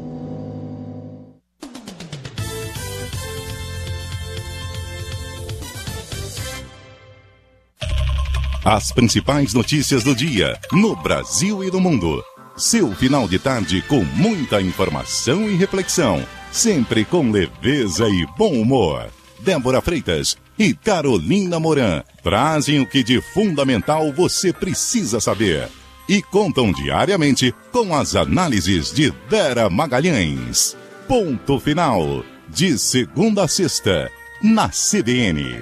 As principais notícias do dia, no Brasil e no mundo. Seu final de tarde com muita informação e reflexão. Sempre com leveza e bom humor. Débora Freitas e Carolina Moran trazem o que de fundamental você precisa saber. E contam diariamente com as análises de Vera Magalhães. Ponto final. De segunda a sexta, na CBN.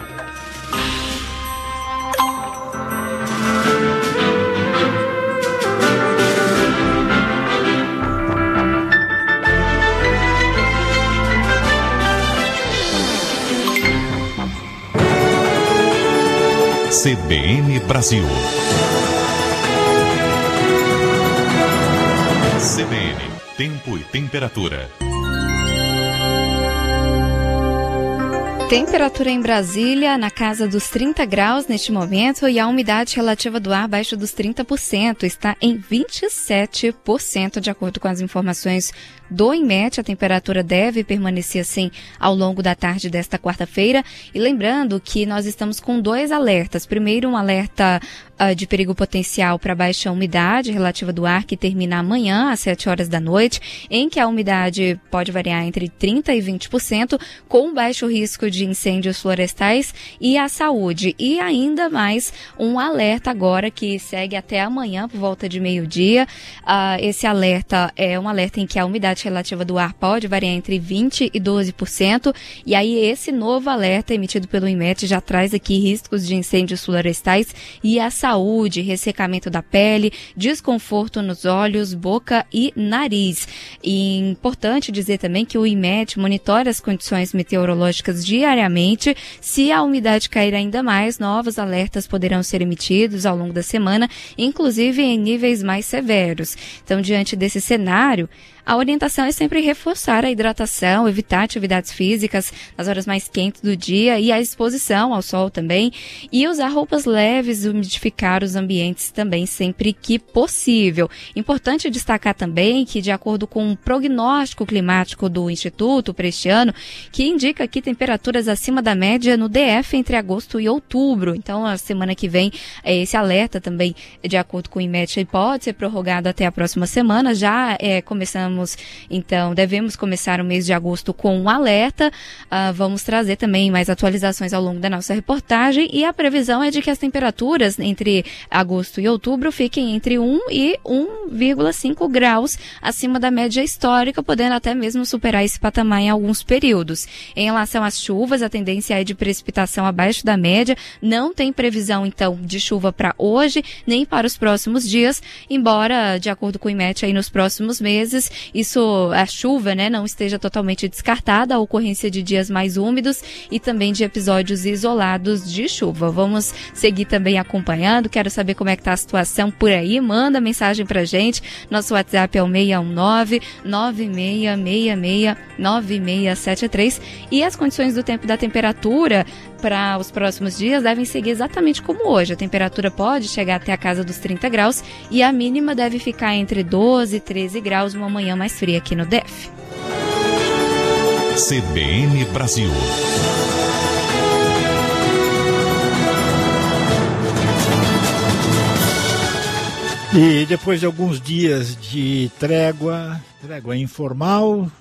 CBN Brasil. CBN, tempo e temperatura. Temperatura em Brasília na casa dos 30 graus neste momento e a umidade relativa do ar abaixo dos 30%, está em 27%, de acordo com as informações do INMET. A temperatura deve permanecer assim ao longo da tarde desta quarta-feira. E lembrando que nós estamos com 2 alertas. Primeiro, um alerta de perigo potencial para baixa umidade relativa do ar, que termina amanhã às 7 horas da noite, em que a umidade pode variar entre 30% e 20%, com baixo risco de incêndios florestais e à saúde. E ainda mais um alerta agora que segue até amanhã por volta de meio-dia. Esse alerta é um alerta em que a umidade relativa do ar pode variar entre 20% e 12%. E aí esse novo alerta emitido pelo INMET já traz aqui riscos de incêndios florestais e à saúde, ressecamento da pele, desconforto nos olhos, boca e nariz. E importante dizer também que o INMET monitora as condições meteorológicas diariamente. Se a umidade cair ainda mais, novos alertas poderão ser emitidos ao longo da semana, inclusive em níveis mais severos. Então, diante desse cenário, a orientação é sempre reforçar a hidratação, evitar atividades físicas nas horas mais quentes do dia e a exposição ao sol também, e usar roupas leves, umidificar os ambientes também sempre que possível. Importante destacar também que, de acordo com o prognóstico climático do Instituto para este ano, que indica aqui temperaturas acima da média no DF entre agosto e outubro. Então, a semana que vem, esse alerta também, de acordo com o INMET, pode ser prorrogado até a próxima semana. Já devemos começar o mês de agosto com um alerta. Vamos trazer também mais atualizações ao longo da nossa reportagem, e a previsão é de que as temperaturas entre agosto e outubro fiquem entre 1 e 1,5 graus acima da média histórica, podendo até mesmo superar esse patamar em alguns períodos. Em relação às chuvas, a tendência é de precipitação abaixo da média. Não tem previsão, então, de chuva para hoje, nem para os próximos dias, embora, de acordo com o INMET, aí nos próximos meses, a chuva, não esteja totalmente descartada, a ocorrência de dias mais úmidos e também de episódios isolados de chuva. Vamos seguir também acompanhando. Quero saber como é que está a situação por aí. Manda mensagem pra gente. Nosso WhatsApp é o 619-9666-9673. E as condições do tempo e da temperatura para os próximos dias devem seguir exatamente como hoje. A temperatura pode chegar até a casa dos 30 graus e a mínima deve ficar entre 12 e 13 graus, uma manhã mais fria aqui no DF. CBN Brasil. E depois de alguns dias de trégua informal,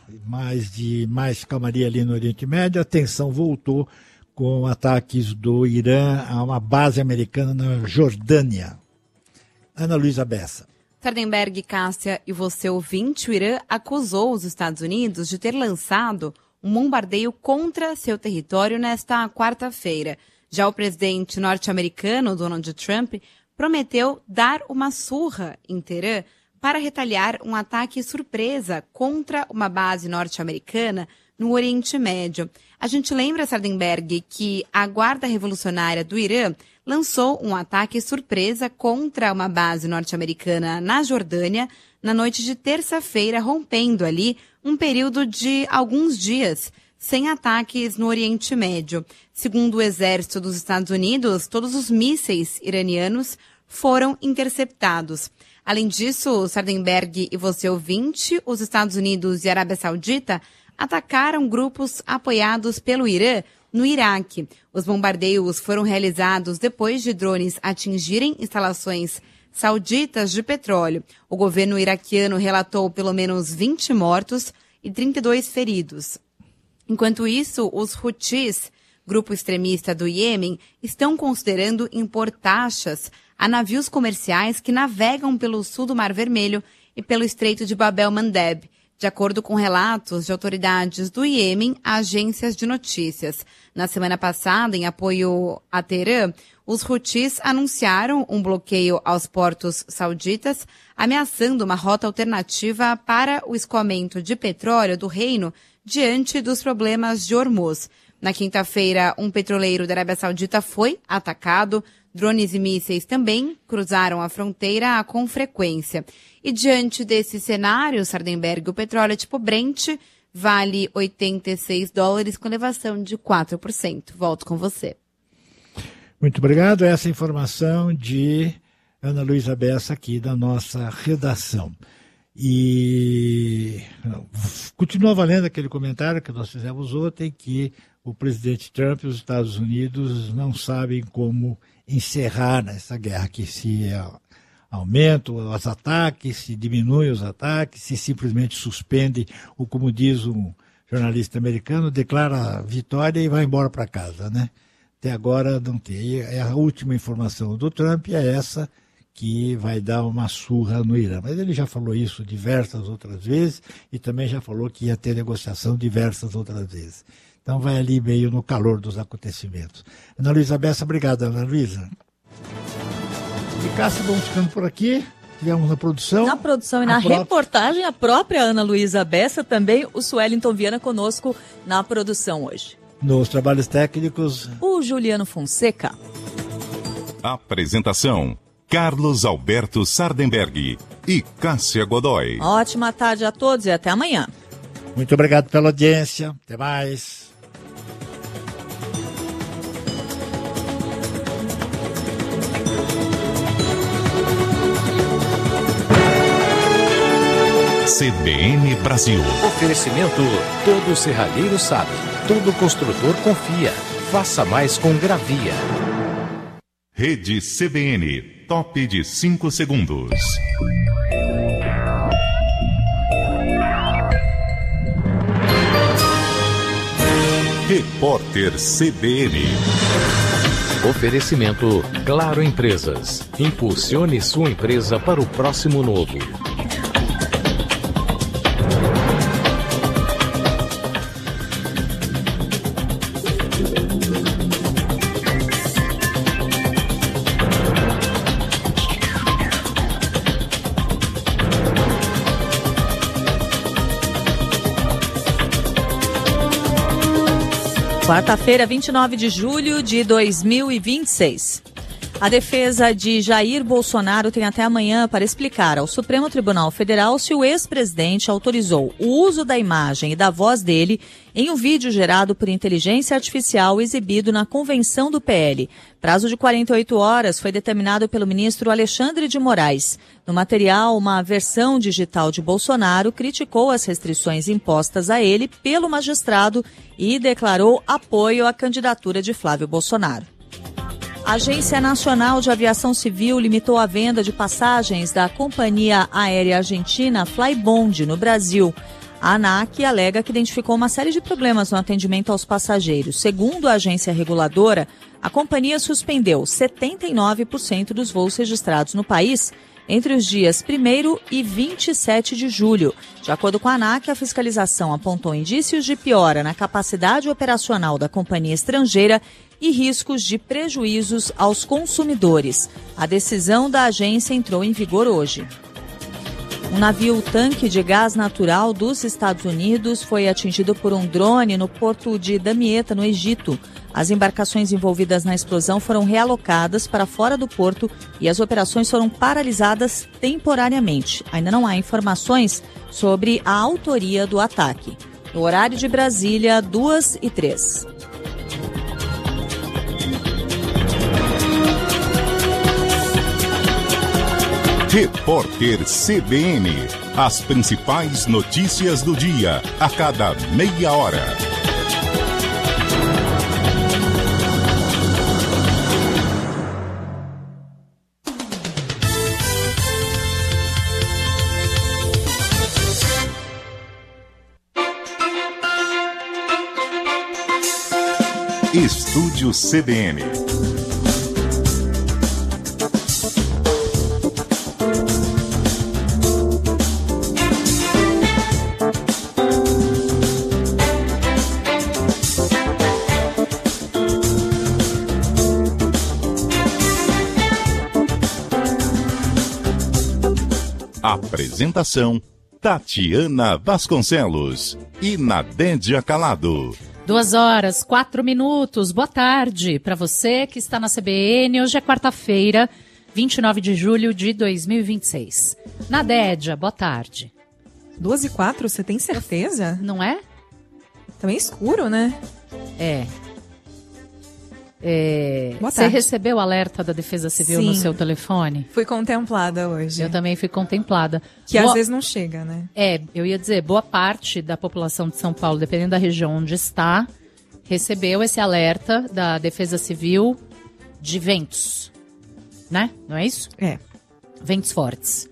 mais calmaria ali no Oriente Médio, a tensão voltou com ataques do Irã a uma base americana na Jordânia. Ana Luísa Bessa. Sardenberg, Cássia e você ouvinte, o Irã acusou os Estados Unidos de ter lançado um bombardeio contra seu território nesta quarta-feira. Já o presidente norte-americano, Donald Trump, prometeu dar uma surra em Teherã para retaliar um ataque surpresa contra uma base norte-americana no Oriente Médio. A gente lembra, Sardenberg, que a Guarda Revolucionária do Irã lançou um ataque surpresa contra uma base norte-americana na Jordânia na noite de terça-feira, rompendo ali um período de alguns dias sem ataques no Oriente Médio. Segundo o exército dos Estados Unidos, todos os mísseis iranianos foram interceptados. Além disso, Sardenberg e você ouvinte, os Estados Unidos e a Arábia Saudita atacaram grupos apoiados pelo Irã no Iraque. Os bombardeios foram realizados depois de drones atingirem instalações sauditas de petróleo. O governo iraquiano relatou pelo menos 20 mortos e 32 feridos. Enquanto isso, os Houthis, grupo extremista do Iêmen, estão considerando impor taxas a navios comerciais que navegam pelo sul do Mar Vermelho e pelo Estreito de Bab el-Mandeb, de acordo com relatos de autoridades do Iêmen a agências de notícias. Na semana passada, em apoio a Teherã, os Houthis anunciaram um bloqueio aos portos sauditas, ameaçando uma rota alternativa para o escoamento de petróleo do reino diante dos problemas de Hormuz. Na quinta-feira, um petroleiro da Arábia Saudita foi atacado. Drones e mísseis também cruzaram a fronteira com frequência. E diante desse cenário, Sardenberg, o petróleo tipo Brent vale $86 com elevação de 4%. Volto com você. Muito obrigado. Essa informação de Ana Luísa Bessa aqui da nossa redação. E continua valendo aquele comentário que nós fizemos ontem, que o presidente Trump e os Estados Unidos não sabem como encerrar essa guerra, que se aumentam os ataques, se diminuem os ataques, se simplesmente suspende, ou como diz um jornalista americano, declara a vitória e vai embora para casa, né? Até agora não tem. E a última informação do Trump é essa, que vai dar uma surra no Irã. Mas ele já falou isso diversas outras vezes e também já falou que ia ter negociação diversas outras vezes. Então vai ali meio no calor dos acontecimentos. Ana Luísa Bessa, obrigado, Ana Luísa. E Cássia, vamos ficando por aqui. Tivemos na produção. Na produção e na reportagem, a própria Ana Luísa Bessa, também o Suellington Viana conosco na produção hoje. Nos trabalhos técnicos, o Juliano Fonseca. Apresentação: Carlos Alberto Sardenberg e Cássia Godoy. Ótima tarde a todos e até amanhã. Muito obrigado pela audiência. Até mais. CBN Brasil. Oferecimento: todo serralheiro sabe, todo construtor confia. Faça mais com Gravia. Rede CBN, top de 5 segundos. Repórter CBN. Oferecimento: Claro Empresas. Impulsione sua empresa para o próximo novo. Quarta-feira, 29 de julho de 2026. A defesa de Jair Bolsonaro tem até amanhã para explicar ao Supremo Tribunal Federal se o ex-presidente autorizou o uso da imagem e da voz dele em um vídeo gerado por inteligência artificial exibido na convenção do PL. Prazo de 48 horas foi determinado pelo ministro Alexandre de Moraes. No material, uma versão digital de Bolsonaro criticou as restrições impostas a ele pelo magistrado e declarou apoio à candidatura de Flávio Bolsonaro. A Agência Nacional de Aviação Civil limitou a venda de passagens da companhia aérea argentina Flybond no Brasil. A ANAC alega que identificou uma série de problemas no atendimento aos passageiros. Segundo a agência reguladora, a companhia suspendeu 79% dos voos registrados no país entre os dias 1º e 27 de julho. De acordo com a ANAC, a fiscalização apontou indícios de piora na capacidade operacional da companhia estrangeira e riscos de prejuízos aos consumidores. A decisão da agência entrou em vigor hoje. Um navio-tanque de gás natural dos Estados Unidos foi atingido por um drone no porto de Damietta, no Egito. As embarcações envolvidas na explosão foram realocadas para fora do porto e as operações foram paralisadas temporariamente. Ainda não há informações sobre a autoria do ataque. No horário de Brasília, 2h03. Repórter CBN. As principais notícias do dia, a cada meia hora. Estúdio CBN. Apresentação: Tatiana Vasconcelos e Nadédia Calado. 2h04. Boa tarde para você que está na CBN. Hoje é quarta-feira, 29 de julho de 2026. Nadédia, boa tarde. 2h04, você tem certeza? Não é? Também escuro, né? Você recebeu o alerta da Defesa Civil no seu telefone? Fui contemplada hoje. Eu também fui contemplada. Que às vezes não chega, né? Eu ia dizer, boa parte da população de São Paulo, dependendo da região onde está, recebeu esse alerta da Defesa Civil de ventos, né? Não é isso? Ventos fortes.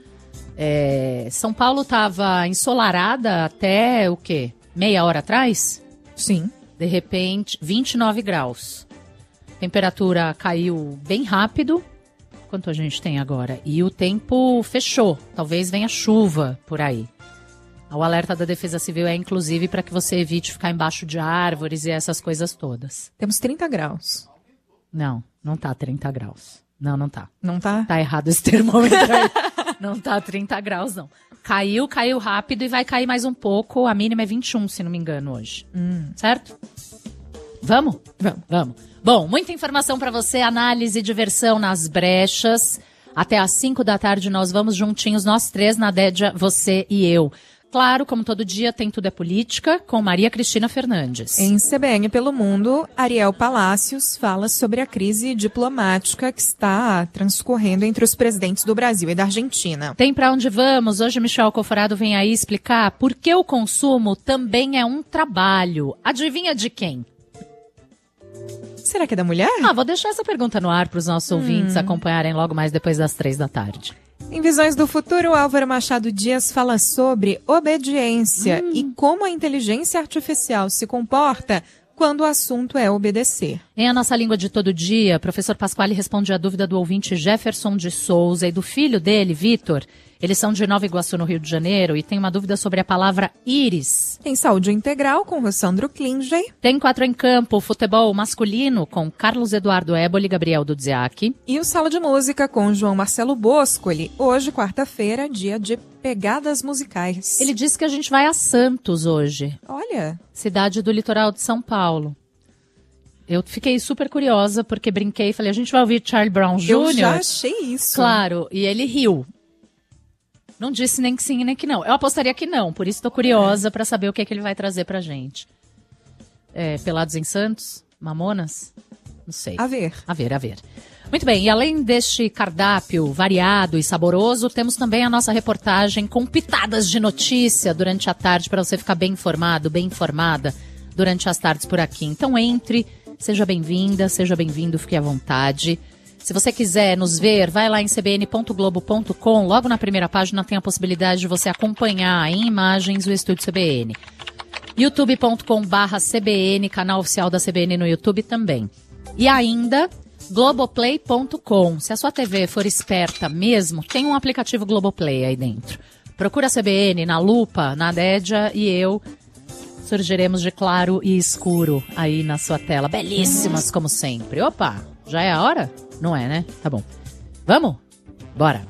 São Paulo estava ensolarada até o quê? Meia hora atrás? Sim. De repente, 29 graus. Temperatura caiu bem rápido. Quanto a gente tem agora? E o tempo fechou. Talvez venha chuva por aí. O alerta da Defesa Civil é, inclusive, para que você evite ficar embaixo de árvores e essas coisas todas. Temos 30 graus. Não tá 30 graus. Não tá. Não tá? Tá errado esse termômetro aí. Não tá 30 graus, não. Caiu rápido e vai cair mais um pouco. A mínima é 21, se não me engano, hoje. Certo? Vamos? Vamos. Bom, muita informação para você, análise e diversão nas brechas. Até às 5 da tarde nós vamos juntinhos, nós três, Nadédia, você e eu. Claro, como todo dia, tem Tudo é Política, com Maria Cristina Fernandes. Em CBN pelo Mundo, Ariel Palacios fala sobre a crise diplomática que está transcorrendo entre os presidentes do Brasil e da Argentina. Tem Pra Onde Vamos? Hoje Michel Alcoforado vem aí explicar por que o consumo também é um trabalho. Adivinha de quem? Será que é da mulher? Vou deixar essa pergunta no ar para os nossos ouvintes acompanharem logo mais depois das 3 da tarde. Em Visões do Futuro, Álvaro Machado Dias fala sobre obediência e como a inteligência artificial se comporta quando o assunto é obedecer. Em A Nossa Língua de Todo Dia, professor Pasquale responde a dúvida do ouvinte Jefferson de Souza e do filho dele, Vitor. Eles são de Nova Iguaçu, no Rio de Janeiro, e tem uma dúvida sobre a palavra íris. Tem Saúde Integral, com Rossandro Klingey. Tem 4 em Campo, futebol masculino, com Carlos Eduardo Éboli e Gabriel Dudziak. E o Sala de Música, com João Marcelo Boscoli. Hoje, quarta-feira, dia de pegadas musicais. Ele disse que a gente vai a Santos hoje. Olha. Cidade do litoral de São Paulo. Eu fiquei super curiosa, porque brinquei e falei, a gente vai ouvir Charlie Brown Jr.? Eu já achei isso. Claro, e ele riu. Não disse nem que sim, nem que não. Eu apostaria que não, por isso estou curiosa para saber o que é que ele vai trazer pra gente. Pelados em Santos? Mamonas? Não sei. A ver. Muito bem, e além deste cardápio variado e saboroso, temos também a nossa reportagem com pitadas de notícia durante a tarde para você ficar bem informado, bem informada durante as tardes por aqui. Então entre, seja bem-vinda, seja bem-vindo, fique à vontade. Se você quiser nos ver, vai lá em cbn.globo.com. Logo na primeira página tem a possibilidade de você acompanhar em imagens o Estúdio CBN. youtube.com/CBN, canal oficial da CBN no YouTube também. E ainda, globoplay.com. Se a sua TV for esperta mesmo, tem um aplicativo Globoplay aí dentro. Procura a CBN na lupa, Nadédia e eu surgiremos de claro e escuro aí na sua tela. Belíssimas, como sempre. Opa, já é a hora? Não é, né? Tá bom. Vamos? Bora.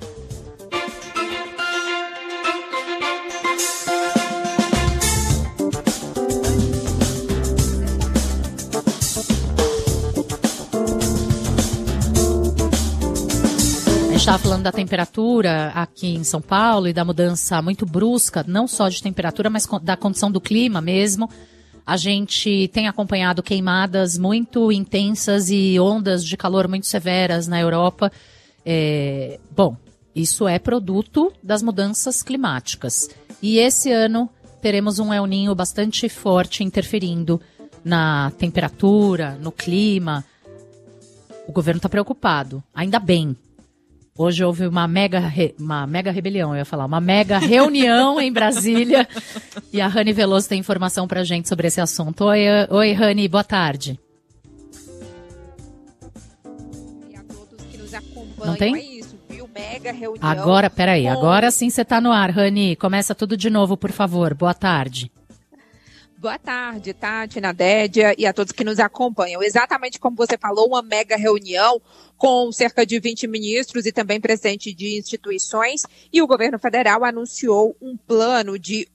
A gente estava falando da temperatura aqui em São Paulo e da mudança muito brusca, não só de temperatura, mas da condição do clima mesmo. A gente tem acompanhado queimadas muito intensas e ondas de calor muito severas na Europa. Bom, isso é produto das mudanças climáticas. E esse ano teremos um El Niño bastante forte interferindo na temperatura, no clima. O governo está preocupado, ainda bem. Hoje houve uma mega rebelião, eu ia falar, uma mega reunião em Brasília. E a Rani Veloso tem informação pra gente sobre esse assunto. Oi, Rani, boa tarde. E a todos que nos acompanham. Não tem? É isso, viu? Mega reunião. Agora, peraí, agora sim você tá no ar, Rani. Começa tudo de novo, por favor. Boa tarde. Boa tarde, Tati, Nadédia e a todos que nos acompanham. Exatamente como você falou, uma mega reunião com cerca de 20 ministros e também presidentes de instituições, e o governo federal anunciou um plano de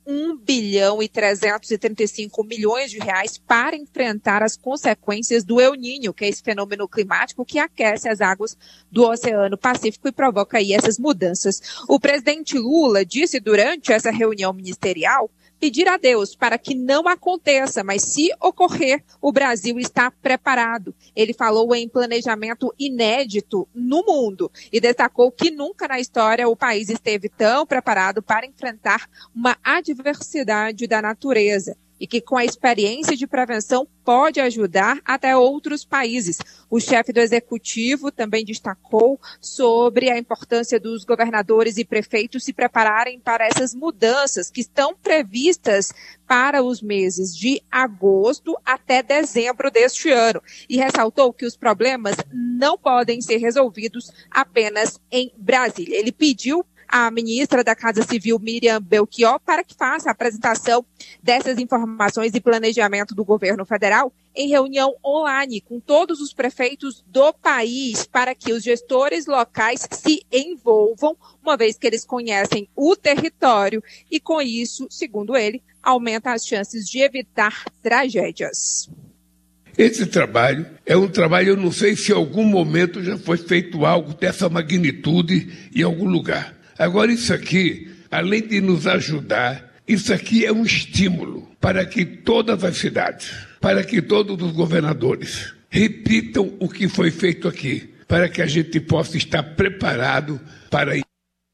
1,335 bilhão de reais para enfrentar as consequências do El Niño, que é esse fenômeno climático que aquece as águas do Oceano Pacífico e provoca aí essas mudanças. O presidente Lula disse durante essa reunião ministerial pedir a Deus para que não aconteça, mas se ocorrer, o Brasil está preparado. Ele falou em planejamento inédito no mundo e destacou que nunca na história o país esteve tão preparado para enfrentar uma adversidade da natureza e que com a experiência de prevenção pode ajudar até outros países. O chefe do executivo também destacou sobre a importância dos governadores e prefeitos se prepararem para essas mudanças que estão previstas para os meses de agosto até dezembro deste ano. E ressaltou que os problemas não podem ser resolvidos apenas em Brasília. Ele pediu à ministra da Casa Civil, Miriam Belchior, para que faça a apresentação dessas informações e planejamento do governo federal em reunião online com todos os prefeitos do país, para que os gestores locais se envolvam, uma vez que eles conhecem o território e, com isso, segundo ele, aumenta as chances de evitar tragédias. Esse trabalho é um trabalho, eu não sei se em algum momento já foi feito algo dessa magnitude em algum lugar. Agora, isso aqui, além de nos ajudar, isso aqui é um estímulo para que todas as cidades, para que todos os governadores repitam o que foi feito aqui, para que a gente possa estar preparado para isso.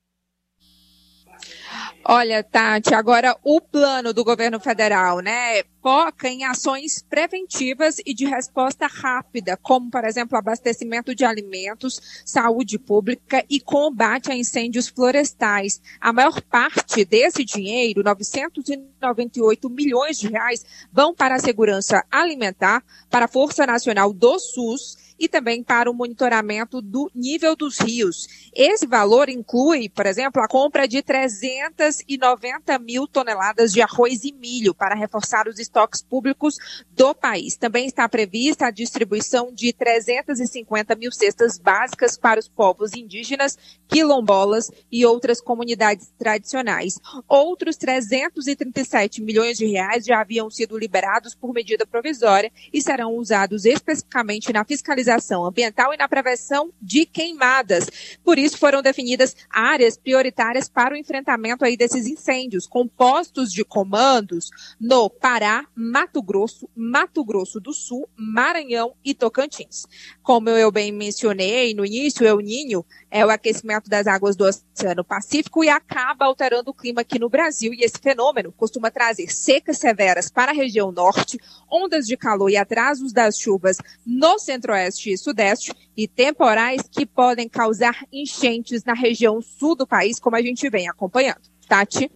Olha, Tati, agora o plano do governo federal, foca em ações preventivas e de resposta rápida, como, por exemplo, abastecimento de alimentos, saúde pública e combate a incêndios florestais. A maior parte desse dinheiro, 998 milhões de reais, vão para a segurança alimentar, para a Força Nacional do SUS, e também para o monitoramento do nível dos rios. Esse valor inclui, por exemplo, a compra de 390 mil toneladas de arroz e milho para reforçar os estoques públicos do país. Também está prevista a distribuição de 350 mil cestas básicas para os povos indígenas, quilombolas e outras comunidades tradicionais. Outros 337 milhões de reais já haviam sido liberados por medida provisória e serão usados especificamente na fiscalização ambiental e na prevenção de queimadas. Por isso foram definidas áreas prioritárias para o enfrentamento aí desses incêndios, com postos de comandos no Pará, Mato Grosso do Sul, Maranhão e Tocantins. Como eu bem mencionei no início, o El Niño é o aquecimento das águas do Oceano Pacífico e acaba alterando o clima aqui no Brasil, e esse fenômeno costuma trazer secas severas para a região norte, ondas de calor e atrasos das chuvas no centro-oeste e sudeste, e temporais que podem causar enchentes na região sul do país, como a gente vem acompanhando. Tati?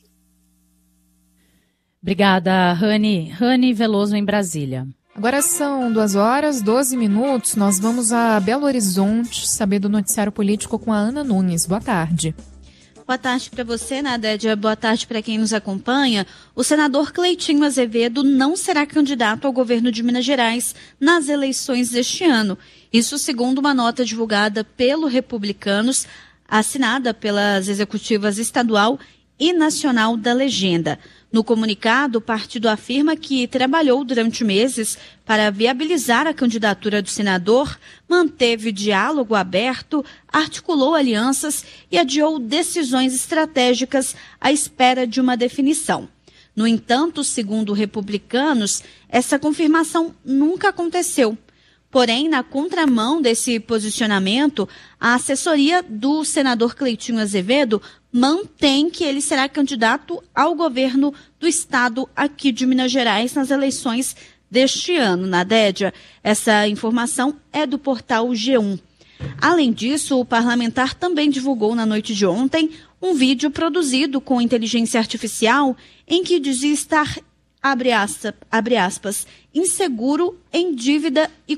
Obrigada, Rani. Rani Veloso, em Brasília. Agora são 2h12. Nós vamos a Belo Horizonte saber do noticiário político com a Ana Nunes. Boa tarde. Boa tarde para você, Nadédia. Boa tarde para quem nos acompanha. O senador Cleitinho Azevedo não será candidato ao governo de Minas Gerais nas eleições deste ano. Isso segundo uma nota divulgada pelo Republicanos, assinada pelas executivas estadual e nacional da legenda. No comunicado, o partido afirma que trabalhou durante meses para viabilizar a candidatura do senador, manteve diálogo aberto, articulou alianças e adiou decisões estratégicas à espera de uma definição. No entanto, segundo Republicanos, essa confirmação nunca aconteceu. Porém, na contramão desse posicionamento, a assessoria do senador Cleitinho Azevedo mantém que ele será candidato ao governo do estado aqui de Minas Gerais nas eleições deste ano. Nadédia, essa informação é do portal G1. Além disso, o parlamentar também divulgou na noite de ontem um vídeo produzido com inteligência artificial em que dizia estar, abre aspas, inseguro, em dúvida e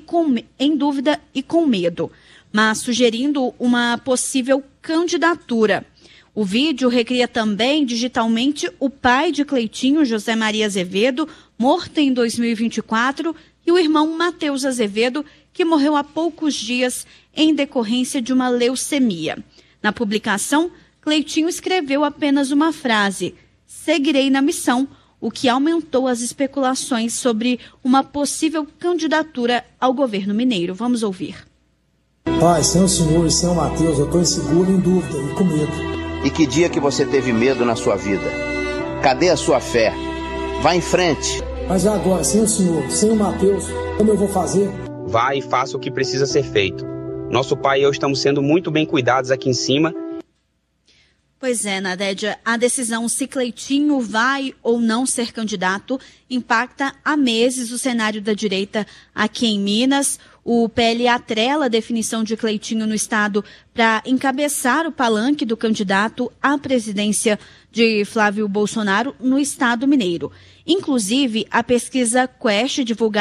com medo, mas sugerindo uma possível candidatura. O vídeo recria também digitalmente o pai de Cleitinho, José Maria Azevedo, morto em 2024, e o irmão Matheus Azevedo, que morreu há poucos dias em decorrência de uma leucemia. Na publicação, Cleitinho escreveu apenas uma frase: "Seguirei na missão", o que aumentou as especulações sobre uma possível candidatura ao governo mineiro. Vamos ouvir. Pai, sem o Senhor e sem o Matheus, eu estou inseguro, em dúvida e com medo. E que dia que você teve medo na sua vida? Cadê a sua fé? Vá em frente. Mas agora, sem o Senhor, sem o Matheus, como eu vou fazer? Vá e faça o que precisa ser feito. Nosso pai e eu estamos sendo muito bem cuidados aqui em cima. Pois é, Nadédia, a decisão se Cleitinho vai ou não ser candidato impacta há meses o cenário da direita aqui em Minas. O PL atrela a definição de Cleitinho no estado para encabeçar o palanque do candidato à presidência de Flávio Bolsonaro no estado mineiro. Inclusive, a pesquisa Quest, divulgada